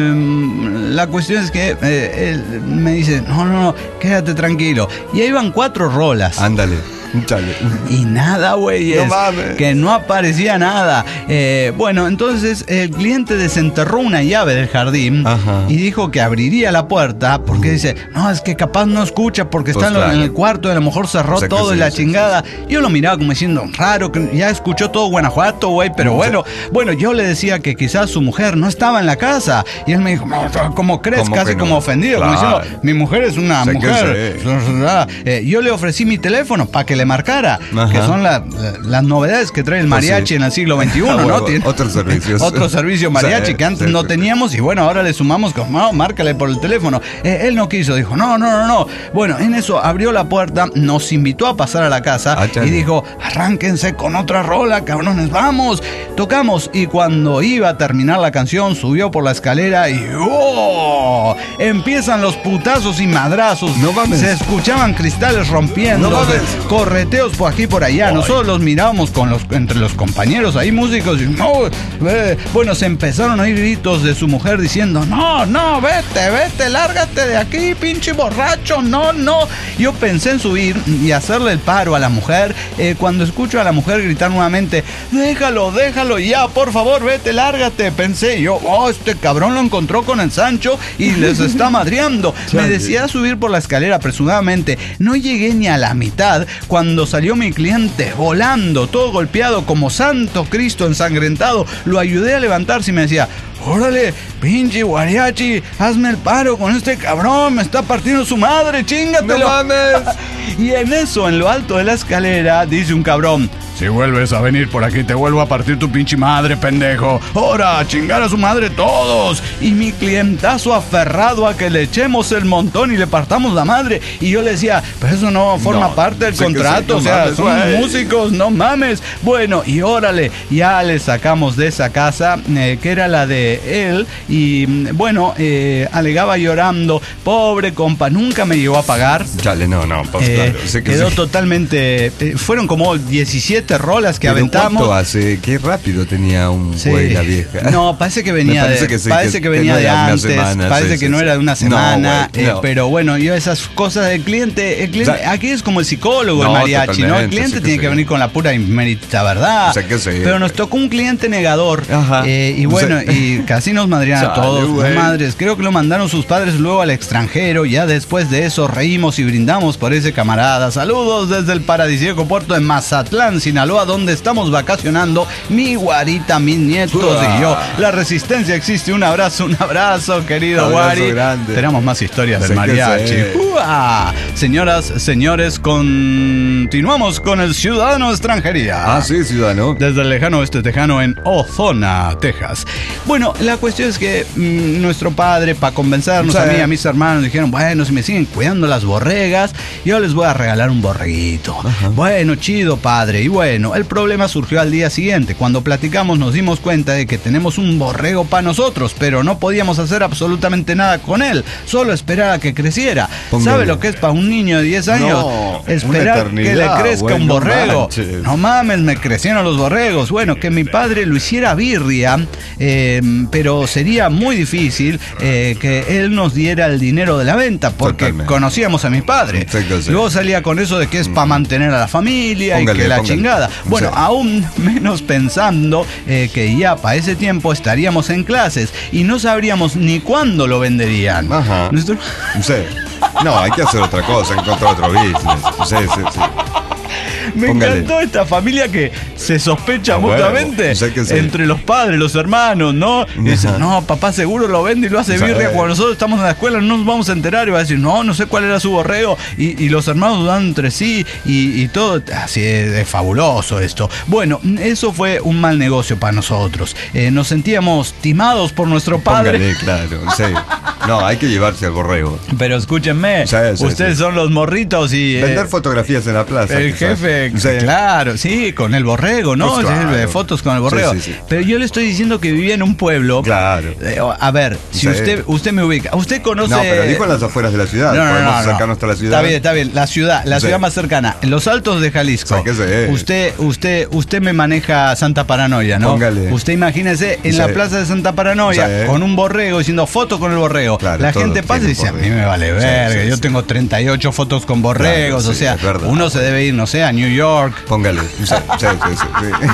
B: eh, la cuestión es que eh, él me dice, no, no, no, quédate tranquilo. Y ahí van cuatro rolas.
C: Ándale. Chale.
B: Y nada, güey.
C: No mames.
B: Que no aparecía nada. Eh, bueno, entonces el cliente desenterró una llave del jardín.
C: Ajá.
B: Y dijo que abriría la puerta porque dice, no, es que capaz no escucha porque
C: Pues
B: está en lo- en
C: claro.
B: el cuarto, a lo mejor cerró
C: O sea que
B: todo y
C: sí,
B: la
C: sí,
B: chingada. Yo lo miraba como diciendo, raro, que ya escuchó todo Guanajuato, güey, pero
C: Sí.
B: bueno, bueno, yo le decía que quizás su mujer no estaba en la casa. Y él me dijo, "No, ¿cómo crees?
C: ¿Cómo
B: Casi
C: que no?
B: como ofendido, como
C: Claro.
B: diciendo, mi mujer es una
C: O sea que
B: mujer.
C: sí.
B: Eh, yo le ofrecí mi teléfono para que le marcara,
C: Ajá.
B: que son la- la- las novedades que trae el
C: Pues
B: mariachi
C: sí.
B: en el siglo veintiuno,
C: Ah,
B: ¿no?
C: huevo,
B: Tiene-
C: otros servicios.
B: Otro servicio mariachi
C: O sea,
B: que antes
C: sí,
B: no
C: sí.
B: teníamos y bueno, ahora le sumamos como, no, márcale por el teléfono. Eh, él no quiso, dijo, no, no, no, no. Bueno, en eso abrió la puerta, nos invitó a pasar a la casa
C: Ah, chale.
B: y dijo, arránquense con otra rola, cabrones, vamos. Tocamos y cuando iba a terminar la canción, subió por la escalera y ¡oh! Empiezan los putazos y madrazos.
C: No mames.
B: Se escuchaban cristales rompiendo,
C: No mames.
B: correteos por aquí y por allá. Nosotros los mirábamos con los, entre los compañeros ahí músicos y no, eh, bueno, se empezaron a oír gritos de su mujer diciendo, no, no, vete, vete, lárgate de aquí, pinche borracho, no, no. Yo pensé en subir y hacerle el paro a la mujer eh, cuando escucho a la mujer gritar nuevamente, déjalo, déjalo ya, por favor, vete, lárgate. Pensé yo, oh, este cabrón lo encontró con el Sancho y les está madreando. Me decía subir por la escalera apresuradamente. No llegué ni a la mitad cuando salió mi cliente volando, todo golpeado como Santo Cristo ensangrentado. Lo ayudé a levantarse y me decía, órale, pinche mariachi, hazme el paro con este cabrón, me está partiendo su madre, chingatelo.
C: No mames.
B: Y en eso, en lo alto de la escalera, dice un cabrón, si vuelves a venir por aquí te vuelvo a partir tu pinche madre, pendejo. ¡Ahora, a chingar a su madre todos! Y mi clientazo aferrado a que le echemos el montón y le partamos la madre. Y yo le decía, pero eso no forma
C: No,
B: parte del
C: sé que sí,
B: contrato,
C: no
B: o sea,
C: mames,
B: son
C: güey.
B: músicos, no mames. Bueno, y órale, ya le sacamos de esa casa, eh, que era la de él. Y mm, bueno, eh, alegaba llorando, pobre compa, nunca me llegó a pagar.
C: Chale, no, no, pues
B: Eh,
C: claro. Sé que
B: quedó
C: sí.
B: totalmente. eh, fueron como diecisiete rolas que
C: Pero
B: aventamos.
C: ¿cuánto hace? Qué rápido tenía un
B: Sí.
C: güey la vieja.
B: No, parece que venía
C: Me parece
B: de,
C: que sí,
B: parece
C: que-
B: que
C: que
B: venía
C: no
B: de
C: era una
B: antes,
C: semana,
B: parece
C: sí,
B: que
C: sí,
B: no
C: sí.
B: era de una
C: No,
B: semana,
C: güey,
B: eh,
C: no.
B: pero bueno, yo esas cosas del cliente, el cliente,
C: O sea,
B: aquí es como el psicólogo, el
C: no,
B: mariachi, ¿no? El
C: totalmente,
B: cliente
C: sí que
B: tiene que
C: sí.
B: venir con la pura y mérita verdad.
C: O sea que sí.
B: Pero nos tocó un cliente negador,
C: Ajá.
B: eh, y
C: O
B: bueno,
C: sea-
B: y casi nos madrían a
C: Chale,
B: todos, no
C: güey.
B: madres. Creo que lo mandaron sus padres luego al extranjero. Ya después de eso reímos y brindamos por ese camarada. Saludos desde el paradisíaco puerto de Mazatlán, Sinaloa, donde estamos vacacionando mi guarita, mis nietos
C: Uah.
B: y yo. La resistencia existe. Un abrazo, un abrazo, querido
C: Abrazo
B: Guari.
C: grande.
B: Tenemos más historias
C: Sé
B: del
C: que
B: mariachi.
C: sé.
B: Uah. Señoras, señores, continuamos con el ciudadano de extranjería.
C: Ah, sí, ciudadano.
B: Desde el lejano oeste tejano en Ozona, Texas. Bueno, la cuestión es que mm, nuestro padre, para convencernos
C: Sí.
B: a mí y a mis hermanos, dijeron, bueno, si me siguen cuidando las borregas, yo les voy a regalar un borreguito. Bueno, chido, padre. Y bueno, Bueno, el problema surgió al día siguiente. Cuando platicamos nos dimos cuenta de que tenemos un borrego para nosotros, pero no podíamos hacer absolutamente nada con él, solo esperar a que creciera. Póngale. ¿Sabe lo que es para un niño de diez años? No, esperar que le crezca bueno, un borrego. Manches. No mames, me crecieron los borregos. Bueno, que mi padre lo hiciera birria, eh, pero sería muy difícil eh, que él nos diera el dinero de la venta, porque Totalmente. conocíamos a mi padre. Sí. Luego salía con eso de que es para mantener a la familia póngale, y que la póngale. chingada. Bueno, sí. aún menos pensando eh, que ya para ese tiempo estaríamos en clases y no sabríamos ni cuándo lo venderían.
C: Ajá. Nuestro... Sí. No, hay que hacer otra cosa, encontrar otro business. Sí, sí, sí.
B: Me Póngale. encantó esta familia que se sospecha ah, mutuamente bueno, sí. entre los padres, los hermanos, ¿no? Y dicen, no, papá seguro lo vende y lo hace birria. Cuando nosotros estamos en la escuela no nos vamos a enterar y va a decir, no, no sé cuál era su borrego. Y, y los hermanos dudan entre sí y, y todo. Así es, es fabuloso esto. Bueno, eso fue un mal negocio para nosotros. Eh, nos sentíamos timados por nuestro padre.
C: Póngale, claro, sí. No, hay que llevarse al borrego.
B: Pero escúchenme, sí, sí, ustedes sí. son los morritos y...
C: Vender
B: eh,
C: fotografías en la plaza.
B: El jefe, sí. claro, sí, con el borrego, ¿no? Pues claro. sí, fotos con el borrego. Sí, sí, sí. Pero yo le estoy diciendo que vivía en un pueblo.
C: Claro.
B: Eh, a ver, si sí. usted usted me ubica, usted conoce...
C: No, pero dijo en las afueras de la ciudad.
B: No, no,
C: Podemos
B: no,
C: acercarnos
B: no.
C: hasta la ciudad.
B: Está bien, está bien. La ciudad, la sí. ciudad más cercana, en los Altos de Jalisco.
C: Sáquese.
B: Usted, usted, usted me maneja Santa Paranoia, ¿no?
C: Póngale.
B: Usted imagínese en sí. la plaza de Santa Paranoia sí. con un borrego diciendo foto con el borrego. Claro, la gente pasa y dice, a mí me vale verga, sí, sí, yo sí. tengo treinta y ocho fotos con borregos, claro, o sea, sí, uno se debe ir, no sé, a New York.
C: Póngale. Sí, sí, sí, sí,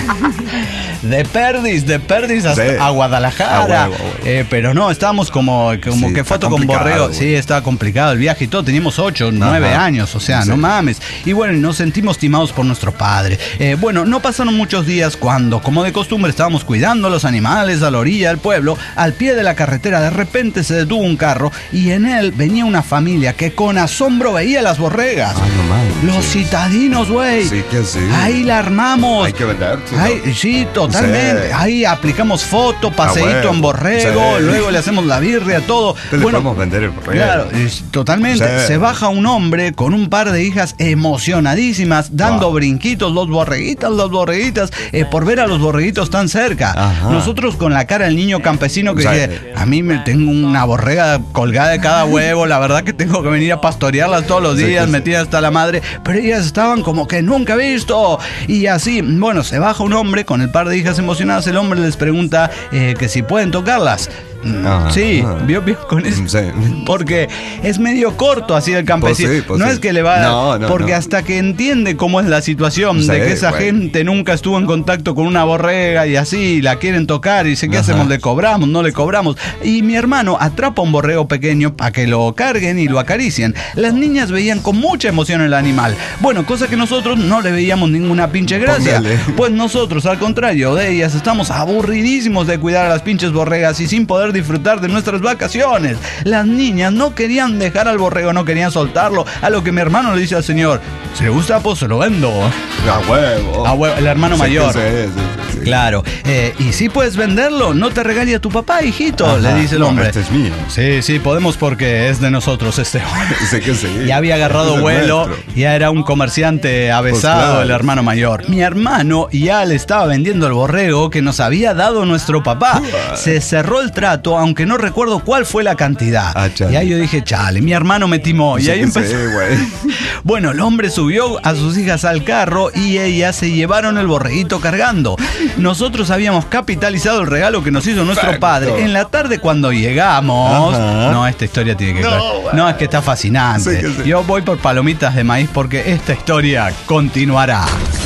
B: sí. De Perdis, de Perdis hasta sí. a Guadalajara. Ah, huevo, huevo. Eh, pero no, estábamos como, como sí, que foto con borrego. Güey. Sí, estaba complicado el viaje y todo. Teníamos ocho, nueve años, o sea, sí. no mames. Y bueno, nos sentimos timados por nuestro padre. Eh, bueno, no pasaron muchos días cuando, como de costumbre, estábamos cuidando a los animales a la orilla del pueblo. Al pie de la carretera, de repente se detuvo un carro y en él venía una familia que con asombro veía las borregas.
C: Ay, no mames.
B: Los citadinos, güey.
C: Sí, que sí.
B: Ahí la armamos.
C: Hay que vender. Sí,
B: Ahí,
C: ¿no?
B: sí, totalmente. Sí. Ahí aplicamos foto, paseíto ah, bueno. en borrego, sí. luego le hacemos la birria, todo.
C: Pero
B: bueno,
C: le podemos vender el borrego.
B: Claro, totalmente. Sí. Se baja un hombre con un par de hijas emocionadísimas, dando wow. brinquitos, los borreguitas, las borreguitas, eh, por ver a los borreguitos tan cerca. Ajá. Nosotros con la cara del niño campesino que sí. dice, a mí me tengo una borrega colgada de cada huevo, la verdad que tengo que venir a pastorearlas todos los días, sí, metida hasta la madre, pero ellas estaban como que nunca he visto. Y así, bueno, se baja un hombre con el par de hijas emocionadas, el hombre les pregunta eh, que si pueden tocarlas. Ajá, sí, ajá. vio bien con eso. Sí. Porque es medio corto así el campesino. Pues sí, pues no sí. es que le va a... No, no, porque no. hasta que entiende cómo es la situación sí, de que esa bueno. gente nunca estuvo en contacto con una borrega y así la quieren tocar y dice, ¿qué ajá. hacemos? ¿Le cobramos? ¿No le cobramos? Y mi hermano atrapa un borrego pequeño para que lo carguen y lo acaricien. Las niñas veían con mucha emoción el animal. Bueno, cosa que nosotros no le veíamos ninguna pinche gracia. Póngale. Pues nosotros, al contrario de ellas, estamos aburridísimos de cuidar a las pinches borregas y sin poder disfrutar de nuestras vacaciones. Las niñas no querían dejar al borrego, no querían soltarlo, a lo que mi hermano le dice al señor, si le gusta, pues se lo vendo.
C: A huevo.
B: A huevo, el hermano sí, mayor.
C: Sí, sí, sí.
B: Claro. Eh, y si puedes venderlo, no te regalia tu papá, hijito, ajá, le dice el hombre.
C: No, este es mío.
B: Sí, sí, podemos porque es de nosotros este.
C: Sé que sí.
B: Ya había agarrado vuelo, ya era un comerciante avesado, pues claro. el hermano mayor. Mi hermano ya le estaba vendiendo el borrego que nos había dado nuestro papá. Uh, Se cerró el trato, aunque no recuerdo cuál fue la cantidad. Ah, y ahí yo dije, chale, mi hermano me timó. Y sí, ahí empezó. Sí, bueno, el hombre subió a sus hijas al carro y ellas se llevaron el borreguito cargando. Nosotros habíamos capitalizado el regalo que nos hizo nuestro Perfecto. padre. En la tarde cuando llegamos... Ajá. No, esta historia tiene que... No, bueno. no es que está fascinante. Sí, sí. Yo voy por palomitas de maíz porque esta historia continuará.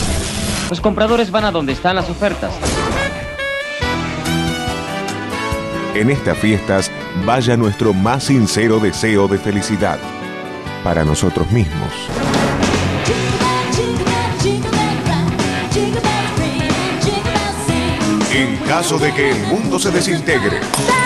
F: Los compradores van a donde están las ofertas.
E: En estas fiestas, vaya nuestro más sincero deseo de felicidad para nosotros mismos. En caso de que el mundo se desintegre,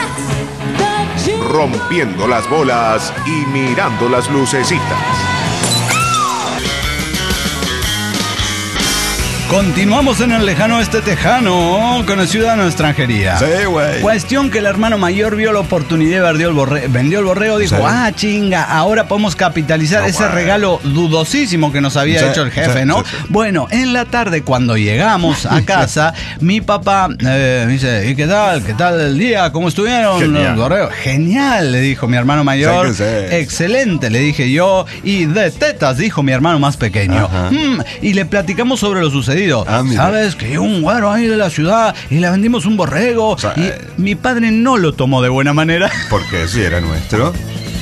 E: rompiendo las bolas y mirando las lucecitas.
B: Continuamos en el lejano oeste tejano con el ciudadano de extranjería.
C: Sí, güey.
B: Cuestión que el hermano mayor vio la oportunidad, vendió el borrego, vendió el borrego, dijo,
C: Sí.
B: ah, chinga, ahora podemos capitalizar
C: No,
B: ese
C: güey.
B: regalo dudosísimo que nos había
C: Sí,
B: hecho el jefe,
C: sí,
B: ¿no?
C: sí, sí.
B: Bueno, en la tarde cuando llegamos a casa, mi papá eh, me dice, ¿y qué tal? ¿Qué tal el día? ¿Cómo estuvieron
C: Genial.
B: los borregos? Genial, le dijo mi hermano mayor.
C: Sí, que sí.
B: Excelente, le dije yo. Y de tetas, dijo mi hermano más pequeño.
C: Ajá.
B: Mm, y le platicamos sobre lo sucedido.
C: Ah, mira.
B: ¿Sabes? Que llegó un güero ahí de la ciudad y le vendimos un borrego.
C: O sea,
B: y
C: eh.
B: mi padre no lo tomó de buena manera.
C: Porque si era nuestro.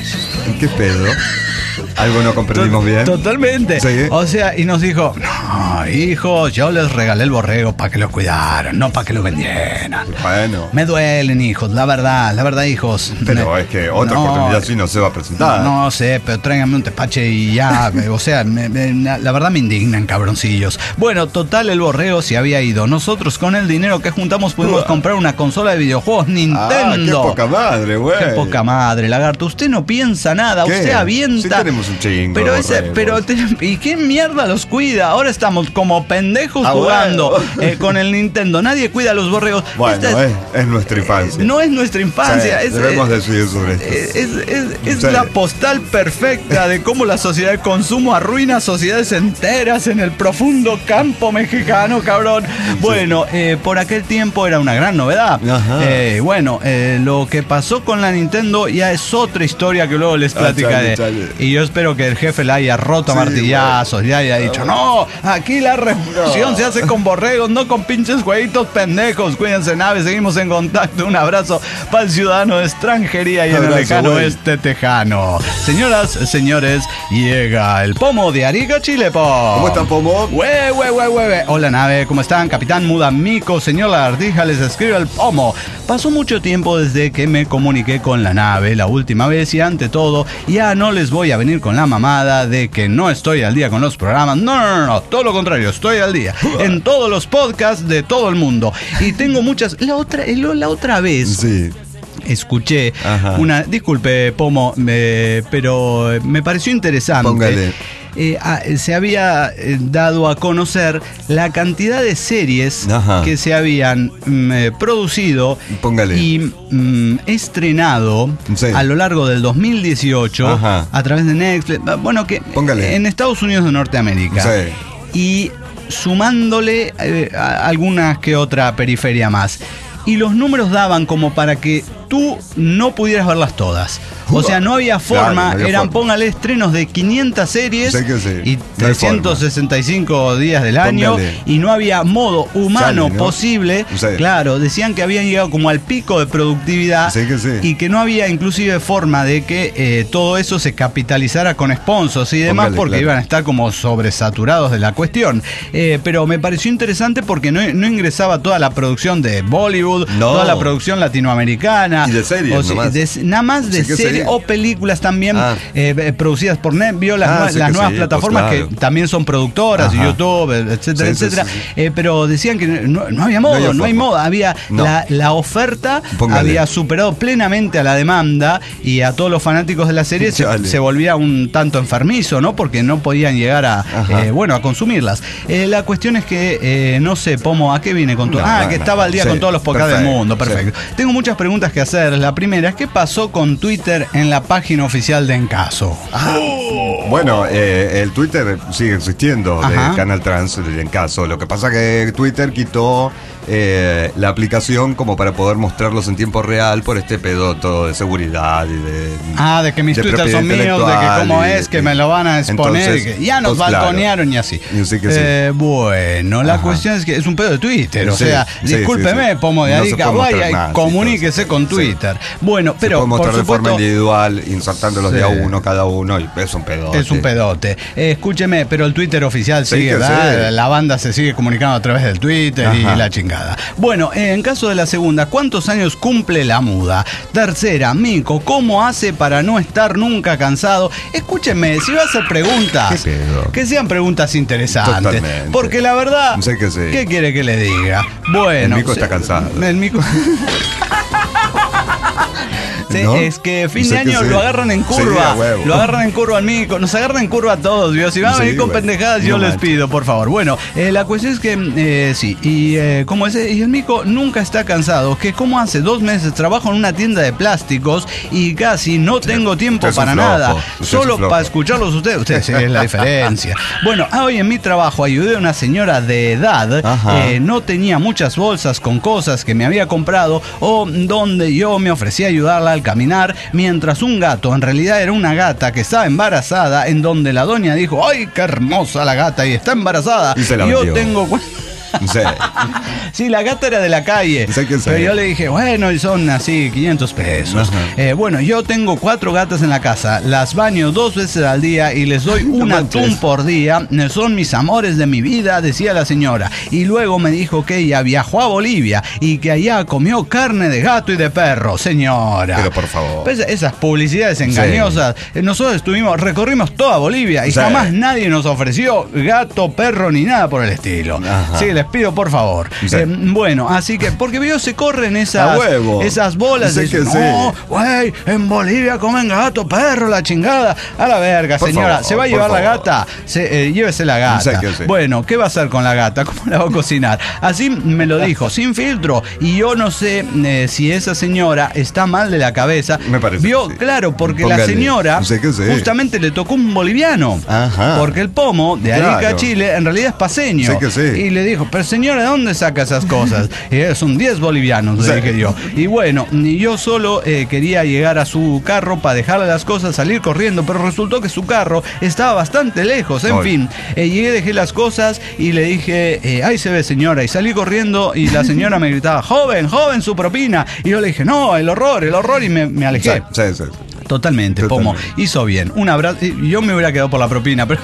C: ¿En qué pedo? ¿Algo no comprendimos bien?
B: Totalmente.
C: Sí.
B: O sea, y nos dijo, no, hijos, yo les regalé el borrego para que lo cuidaran, no para que lo vendieran.
C: Bueno.
B: Me duelen, hijos, la verdad, la verdad, hijos.
C: Pero
B: Me-
C: es que otra
B: No,
C: oportunidad sí no se va a presentar.
B: No sé, pero tráiganme un tepache y ya. O sea, me- me- la verdad me indignan, cabroncillos. Bueno, total, el borrego se había ido. Nosotros con el dinero que juntamos pudimos
C: Uah.
B: comprar una consola de videojuegos
C: Ah,
B: Nintendo.
C: qué poca madre, güey.
B: Qué poca madre, lagarto. Usted no piensa nada,
C: ¿Qué?
B: usted avienta.
C: Sí tenemos un chingo
B: Pero
C: de
B: ese,
C: borregos.
B: pero te- ¿y qué mierda los cuida? Ahora estamos como pendejos
C: Ah,
B: jugando
C: bueno.
B: eh, con el Nintendo. Nadie cuida a los borregos.
C: Bueno,
B: Esta
C: es, es nuestra infancia.
B: no es nuestra infancia.
C: Sí,
B: es,
C: debemos
B: eh,
C: decidir sobre esto.
B: es, es- es
C: Sí.
B: la postal perfecta de cómo la sociedad de consumo arruina sociedades enteras en el profundo campo mexicano, cabrón. Bueno, eh, por aquel tiempo era una gran novedad.
C: Ajá.
B: Eh, bueno, eh, lo que pasó con la Nintendo ya es otra historia que luego les
C: Ah,
B: platicaré.
C: chale, chale.
B: Y yo espero que el jefe la haya roto a
C: Sí,
B: martillazos y haya dicho, no, aquí la revolución
C: No.
B: se hace con borregos, no con pinches jueguitos pendejos. Cuídense, nave, seguimos en contacto. Un abrazo para el ciudadano de extranjería y en el
C: Abrazo,
B: lejano
C: güey.
B: oeste tejano. Señoras, señores, llega el pomo de Arica Chilepo.
C: ¿Cómo están, Pomo?
B: Hue, hue, hue, hue, hue. Hola, nave, ¿cómo están? Capitán Mudamico, señor Lagartija, les escribe el pomo. Pasó mucho tiempo desde que me comuniqué con la nave la última vez y ante todo, ya no les voy a venir con la mamada de que no estoy al día con los programas. No, no, no, no, todo lo contrario, estoy al día en todos los podcasts de todo el mundo. Y tengo muchas... La otra, la otra vez...
C: Sí.
B: Escuché
C: Ajá.
B: una, disculpe Pomo, eh, pero me pareció interesante.
C: Póngale.
B: Eh, ah, se había eh, dado a conocer la cantidad de series
C: Ajá.
B: que se habían mm, eh, producido
C: Póngale.
B: y mm, estrenado
C: Sí.
B: a lo largo del dos mil dieciocho
C: Ajá.
B: a través de Netflix, bueno, que
C: Póngale.
B: en Estados Unidos de Norteamérica.
C: Sí.
B: Y sumándole eh, a- algunas que otra periferia más. Y los números daban como para que tú no pudieras verlas todas. O sea, no había
C: Claro,
B: forma,
C: no había
B: eran,
C: forma.
B: póngale, estrenos de quinientas series
C: Sí que sí.
B: y
C: No hay
B: trescientos sesenta y cinco días del año,
C: Póngale.
B: y no había modo humano
C: Chale, ¿no?
B: posible.
C: Sí.
B: Claro, decían que habían llegado como al pico de productividad
C: Sí que sí.
B: y que no había inclusive forma de que eh, todo eso se capitalizara con sponsors y demás,
C: Póngale,
B: porque
C: claro.
B: iban a estar como sobresaturados de la cuestión. Eh, pero me pareció interesante porque no, no ingresaba toda la producción de Bollywood,
C: No.
B: toda la producción latinoamericana.
C: Y de series
B: O sea,
C: nomás.
B: de- nada más de
C: Sí que
B: series
C: serie.
B: o películas también
C: Ah.
B: eh, eh, producidas por Net, vio las,
C: Ah,
B: nue-
C: sí
B: las
C: que
B: nuevas
C: sí,
B: plataformas
C: pues claro.
B: que también son productoras,
C: Ajá.
B: YouTube, etcétera,
C: Sí, sí,
B: etcétera.
C: sí, sí.
B: Eh, pero decían que no, no había modo,
C: había
B: no, hay
C: forma.
B: modo. Había
C: No.
B: la, la oferta
C: Póngale.
B: había superado plenamente a la demanda y a todos los fanáticos de la serie se,
C: Chale.
B: se volvía un tanto enfermizo, ¿no? Porque no podían llegar a,
C: Ajá.
B: eh, bueno, a consumirlas. Eh, la cuestión es que, eh, no sé, Pomo, ¿a qué viene con tu?
C: No,
B: ah,
C: no,
B: que
C: no.
B: estaba al día
C: Sí,
B: con todos los podcasts del
C: perfecto,
B: mundo,
C: sí.
B: perfecto. Tengo muchas preguntas que hacer. La primera es, ¿qué pasó con Twitter en la página oficial de Encaso?
C: Bueno, eh, el Twitter sigue existiendo
B: Ajá.
C: de Canal Trans en caso. Lo que pasa que Twitter quitó eh, la aplicación como para poder mostrarlos en tiempo real por este pedo todo de seguridad y de.
B: Ah, de que mis
C: de
B: Twitter
C: propiedad
B: son míos, de que
C: intelectual
B: cómo
C: y-
B: es, que
C: y-
B: me lo van a exponer,
C: Entonces,
B: y que ya nos
C: pues, claro.
B: balconearon y así.
C: Y sí que sí.
B: Eh, bueno, la
C: Ajá.
B: cuestión es que es un pedo de Twitter, o
C: Sí,
B: sea,
C: sí,
B: discúlpeme,
C: sí, sí.
B: Pomo de
C: No se
B: Arica,
C: puede mostrar
B: vaya y
C: nada, sí,
B: comuníquese
C: todo
B: con
C: eso.
B: Twitter. Bueno,
C: Se
B: pero
C: puede mostrar
B: por
C: de forma
B: supuesto
C: individual, insertándolos
B: Sí.
C: de a uno cada uno, y es un pedote.
B: es un pedote. Eh, escúcheme, pero el Twitter oficial
C: Sí
B: sigue,
C: que
B: ¿verdad?
C: sí.
B: La banda se sigue comunicando a través del Twitter y
C: Ajá.
B: la chingada. Bueno, eh, en caso de la segunda, ¿cuántos años cumple la muda? Tercera, Mico, ¿cómo hace para no estar nunca cansado? Escúcheme, si va a hacer preguntas,
C: ¿Qué pedo?
B: que sean preguntas interesantes.
C: Totalmente.
B: Porque la verdad,
C: Sé que sí.
B: ¿qué quiere que le diga? Bueno,
C: El Mico
B: se-
C: está cansado.
B: El Mico... Sí,
C: ¿no?
B: es que fin
C: No
B: de
C: sé qué
B: año
C: sé.
B: lo agarran en
C: Sí,
B: curva.
C: a huevo.
B: Lo agarran en curva a mí. Nos agarran en curva a todos, Dios. Si van a
C: Sí,
B: venir con
C: güey.
B: pendejadas, yo
C: No
B: les
C: manches.
B: pido, por favor. Bueno, eh, la cuestión es que eh, sí. Y eh, como ese, y el mico nunca está cansado. Que como hace dos meses trabajo en una tienda de plásticos y casi no tengo tiempo
C: usted es un
B: para
C: flojo,
B: nada.
C: usted es un
B: Solo
C: flojo.
B: para escucharlos ustedes. Ustedes sí, es la diferencia. Bueno, hoy en mi trabajo ayudé a una señora de edad.
C: Ajá.
B: Eh, no tenía muchas bolsas con cosas que me había comprado o donde yo me ofrecí a ayudarla al caminar mientras un gato, en realidad era una gata que estaba embarazada, en donde la doña dijo, ¡ay, qué hermosa la gata! Y está embarazada.
C: Y se la
B: yo
C: vendió.
B: tengo... cu-
C: Sí.
B: Sí, la gata era de la calle.
C: Sé que sé.
B: Pero yo le dije, bueno, y son así, quinientos pesos.
C: Ajá.
B: Eh, bueno, yo tengo cuatro gatas en la casa. Las baño dos veces al día y les doy un
C: manches.
B: atún por día. Eh, Son mis amores de mi vida, decía la señora. Y luego me dijo que ella viajó a Bolivia y que allá comió carne de gato y de perro, señora.
C: Pero por favor.
B: Pues esas publicidades engañosas. Eh, Nosotros estuvimos, recorrimos toda Bolivia y
C: Sí.
B: jamás nadie nos ofreció gato, perro ni nada por el estilo.
C: Ajá.
B: Sí, les pido por favor.
C: Sí.
B: Eh, bueno, así que, porque veo se corren esas,
C: A huevo.
B: esas bolas
C: Sé
B: de
C: que
B: no,
C: sí.
B: güey, en Bolivia comen gato, perro, la chingada. A la verga,
C: Por
B: señora.
C: favor,
B: ¿Se va a
C: por
B: llevar la
C: favor.
B: gata? Se, eh, llévese la gata.
C: Sé que sí.
B: Bueno, ¿qué va a hacer con la gata? ¿Cómo la va a cocinar? Así me lo dijo, sin filtro. Y yo no sé eh, si esa señora está mal de la cabeza.
C: Me parece
B: Vio,
C: que sí.
B: claro, porque la
C: Póngale.
B: señora
C: Sé que sí.
B: justamente le tocó un boliviano.
C: Ajá.
B: Porque el pomo de Arica,
C: Claro.
B: Chile, en realidad es paseño.
C: Sé que sí.
B: Y le dijo, pero señora, ¿de dónde saca esas cosas? Eh, son diez bolivianos,
C: Sí.
B: le dije yo. Y bueno, y yo solo eh, quería llegar a su carro para dejarle las cosas, salir corriendo, pero resultó que su carro estaba bastante lejos. En
C: Ay.
B: fin, eh, llegué, dejé las cosas y le dije, eh, ahí se ve, señora. Y salí corriendo y la señora me gritaba, joven, joven, su propina. Y yo le dije, no, el horror, el horror, y me, me
C: Sí,
B: alejé.
C: sí, sí.
B: Totalmente, Pomo.
C: Totalmente.
B: Hizo bien. Un abrazo. Yo me hubiera quedado por la propina, pero,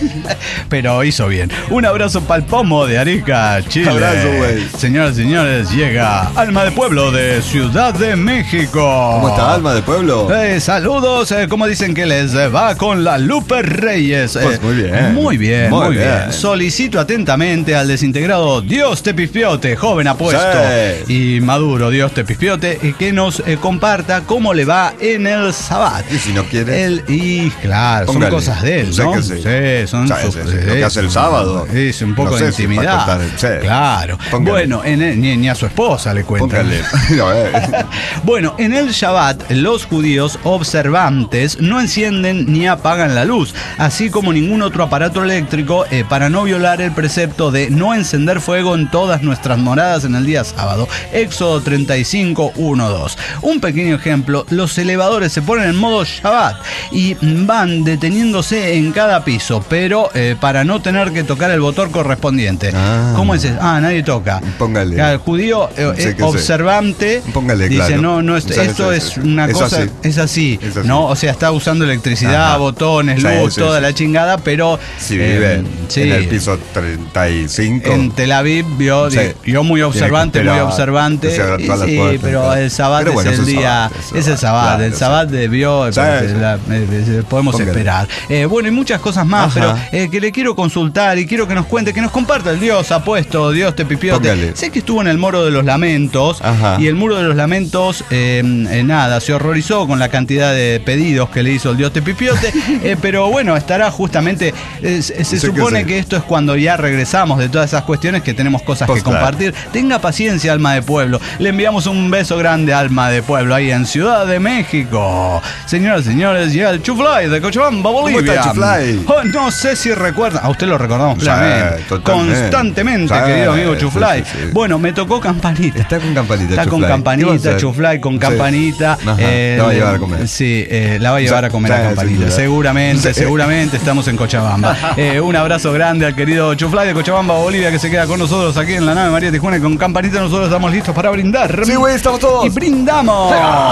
B: pero hizo bien. Un abrazo para el Pomo de Arica, Chile.
C: Abrazo, güey.
B: Señoras y señores, llega Alma de Pueblo de Ciudad de México.
C: ¿Cómo está, Alma de Pueblo?
B: Eh, saludos, eh, ¿cómo dicen que les va con la Lupe Reyes? Eh,
C: Pues muy bien.
B: Muy bien, muy,
C: Muy
B: bien.
C: bien.
B: Solicito atentamente al desintegrado Dios te pispiote, joven apuesto
C: Sí.
B: y maduro Dios te pispiote, eh, que nos eh, comparta cómo le va en el Sabbat.
C: Y si no quiere,
B: El, y claro,
C: póngale.
B: son cosas de él,
C: Sé
B: ¿no?
C: que sí.
B: son
C: Sí,
B: sus-
C: sí, sí. Lo que hace el sábado.
B: Es un poco
C: No
B: de
C: sé si para
B: intimidad.
C: contar, sí.
B: Claro.
C: Póngale.
B: Bueno, en el- ni, ni a su esposa le cuentan.
C: póngale. A ver.
B: Bueno, en el Shabbat, los judíos observantes no encienden ni apagan la luz, así como ningún otro aparato eléctrico, eh, para no violar el precepto de no encender fuego en todas nuestras moradas en el día sábado. Éxodo treinta y cinco, uno, dos. Un pequeño ejemplo, los elevadores se ponen en modo Shabbat y van deteniéndose en cada piso, pero eh, para no tener que tocar el botón correspondiente.
C: Ah.
B: ¿Cómo es eso? Ah, nadie toca.
C: Póngale.
B: Claro, el judío eh,
C: Sé
B: eh,
C: que sé.
B: observante
C: Póngale,
B: dice,
C: claro.
B: no, no, esto,
C: O sea,
B: esto
C: es-
B: es una
C: es
B: cosa,
C: así.
B: es así,
C: Es así.
B: ¿no? O sea, está usando electricidad,
C: Ajá.
B: botones,
C: Sí,
B: luz,
C: sí,
B: toda
C: sí.
B: la chingada, pero
C: Si
B: eh,
C: vive
B: sí,
C: en el piso treinta y cinco.
B: en Tel Aviv, vio,
C: Sí.
B: yo muy
C: Tiene que
B: observante, muy
C: esperar
B: observante.
C: que se abran todas las
B: Sí,
C: puertas,
B: pero
C: claro.
B: el Sabbat
C: Pero bueno,
B: es el
C: es el
B: día,
C: Sabbat, es el
B: es el
C: Sabbat,
B: Sabbat,
C: claro,
B: el
C: sí.
B: Sabbat de vio,
C: Sí,
B: pues,
C: sí.
B: la- eh, eh, podemos
C: Póngale.
B: esperar. Eh, bueno, y muchas cosas más,
C: Ajá.
B: pero eh, que le quiero consultar y quiero que nos cuente, que nos comparta el Dios apuesto, Dios te pipiote.
C: Póngale.
B: Sé que estuvo en el Muro de los Lamentos
C: Ajá.
B: y el Muro de los Lamentos, eh, eh, nada, se horrorizó con la cantidad de pedidos que le hizo el Dios te pipiote, eh, pero bueno, estará justamente, eh, se, se
C: Sé que
B: supone
C: sí.
B: que esto es cuando ya regresamos de todas esas cuestiones que tenemos cosas
C: Pues
B: que
C: claro.
B: compartir. Tenga paciencia, Alma de Pueblo. Le enviamos un beso grande, Alma de Pueblo, ahí en Ciudad de México. Señoras y señores, llega el Chuflay de Cochabamba, Bolivia.
C: está el Chuflay?
B: Oh, no sé si recuerdan, a usted lo recordamos
C: Sí,
B: plenamente,
C: totalmente.
B: constantemente,
C: Sí,
B: querido amigo
C: sí,
B: Chuflay.
C: sí, sí.
B: Bueno, me tocó campanita.
C: Está con campanita,
B: Está con
C: Chuflay. ¿Qué va a
B: campanita,
C: hacer?
B: Chuflay, con
C: Sí.
B: campanita.
C: Ajá,
B: eh,
C: la va a llevar a comer.
B: Sí, eh, la va a llevar a comer
C: Sí,
B: a
C: sin
B: campanita.
C: duda.
B: Seguramente,
C: Sí.
B: seguramente estamos en Cochabamba. Eh, un abrazo grande al querido Chuflay de Cochabamba, Bolivia, que se queda con nosotros aquí en la nave María Tijuana. Y con campanita nosotros estamos listos para brindar.
C: Sí, güey, estamos todos.
B: Y brindamos.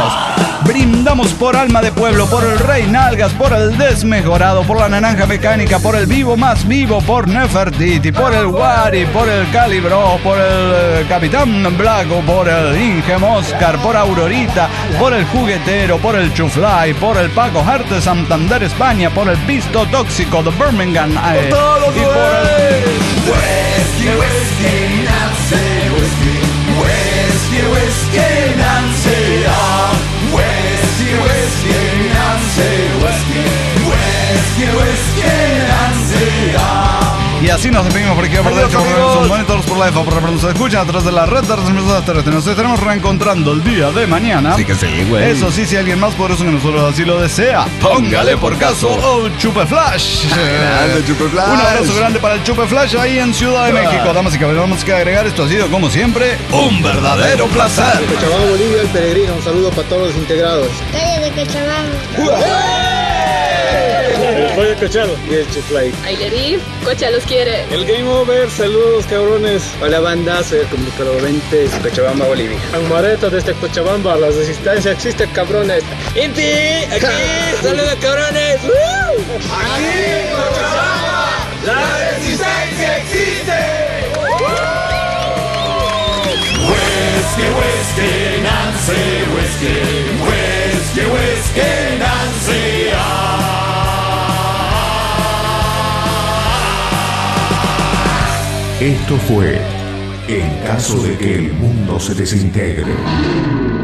B: Brindamos por Alma de Pueblo, por el Rey Nalgas, por el Desmejorado, por la Naranja Mecánica, por el Vivo Más Vivo, por Nefertiti, por el Wari, por el Calibro, por el eh, Capitán Blanco, por el Inge Moscar, por Aurorita, por el Juguetero, por el Chuflay, por el Paco Harte Santander España, por el Pisto Tóxico de Birmingham. eh,
C: todos,
B: y por el...
G: Whisky, whisky, Nancy, whisky, whisky, whisky, Nancy, ah, whisky.
B: Y así nos despedimos por aquí, por derecho, por Monitors por Life, por nos escuchan a través de la red de transmisiones terrestres. Nos estaremos reencontrando el día de mañana.
C: Sí que sí, güey.
B: Eso sí, si alguien más poderoso que nosotros así lo desea, póngale por caso o Chupe Flash.
C: Grande, Chupe Flash.
B: Un abrazo grande para el Chupe Flash ahí en Ciudad de México. Damas y caballeros, vamos a agregar, esto ha sido como siempre un verdadero placer.
H: Cochabamba, Bolivia, el peregrino. Un saludo para todos los integrados.
I: Calle de Cochabamba.
H: El pollo cochalo y el chuflay.
J: Ailerif, Cocha los quiere.
H: El Game Over, saludos cabrones. Hola banda, soy el comunicador veinte de Cochabamba, Bolivia. Almareta desde Cochabamba, la resistencia existe cabrones. Inti, aquí, saludos cabrones. ¡Woo!
G: Aquí en Cochabamba, la resistencia existe. Whisky, whisky, Nancy, whisky, whisky, whisky, Nancy.
E: Esto fue En caso de que el mundo se desintegre.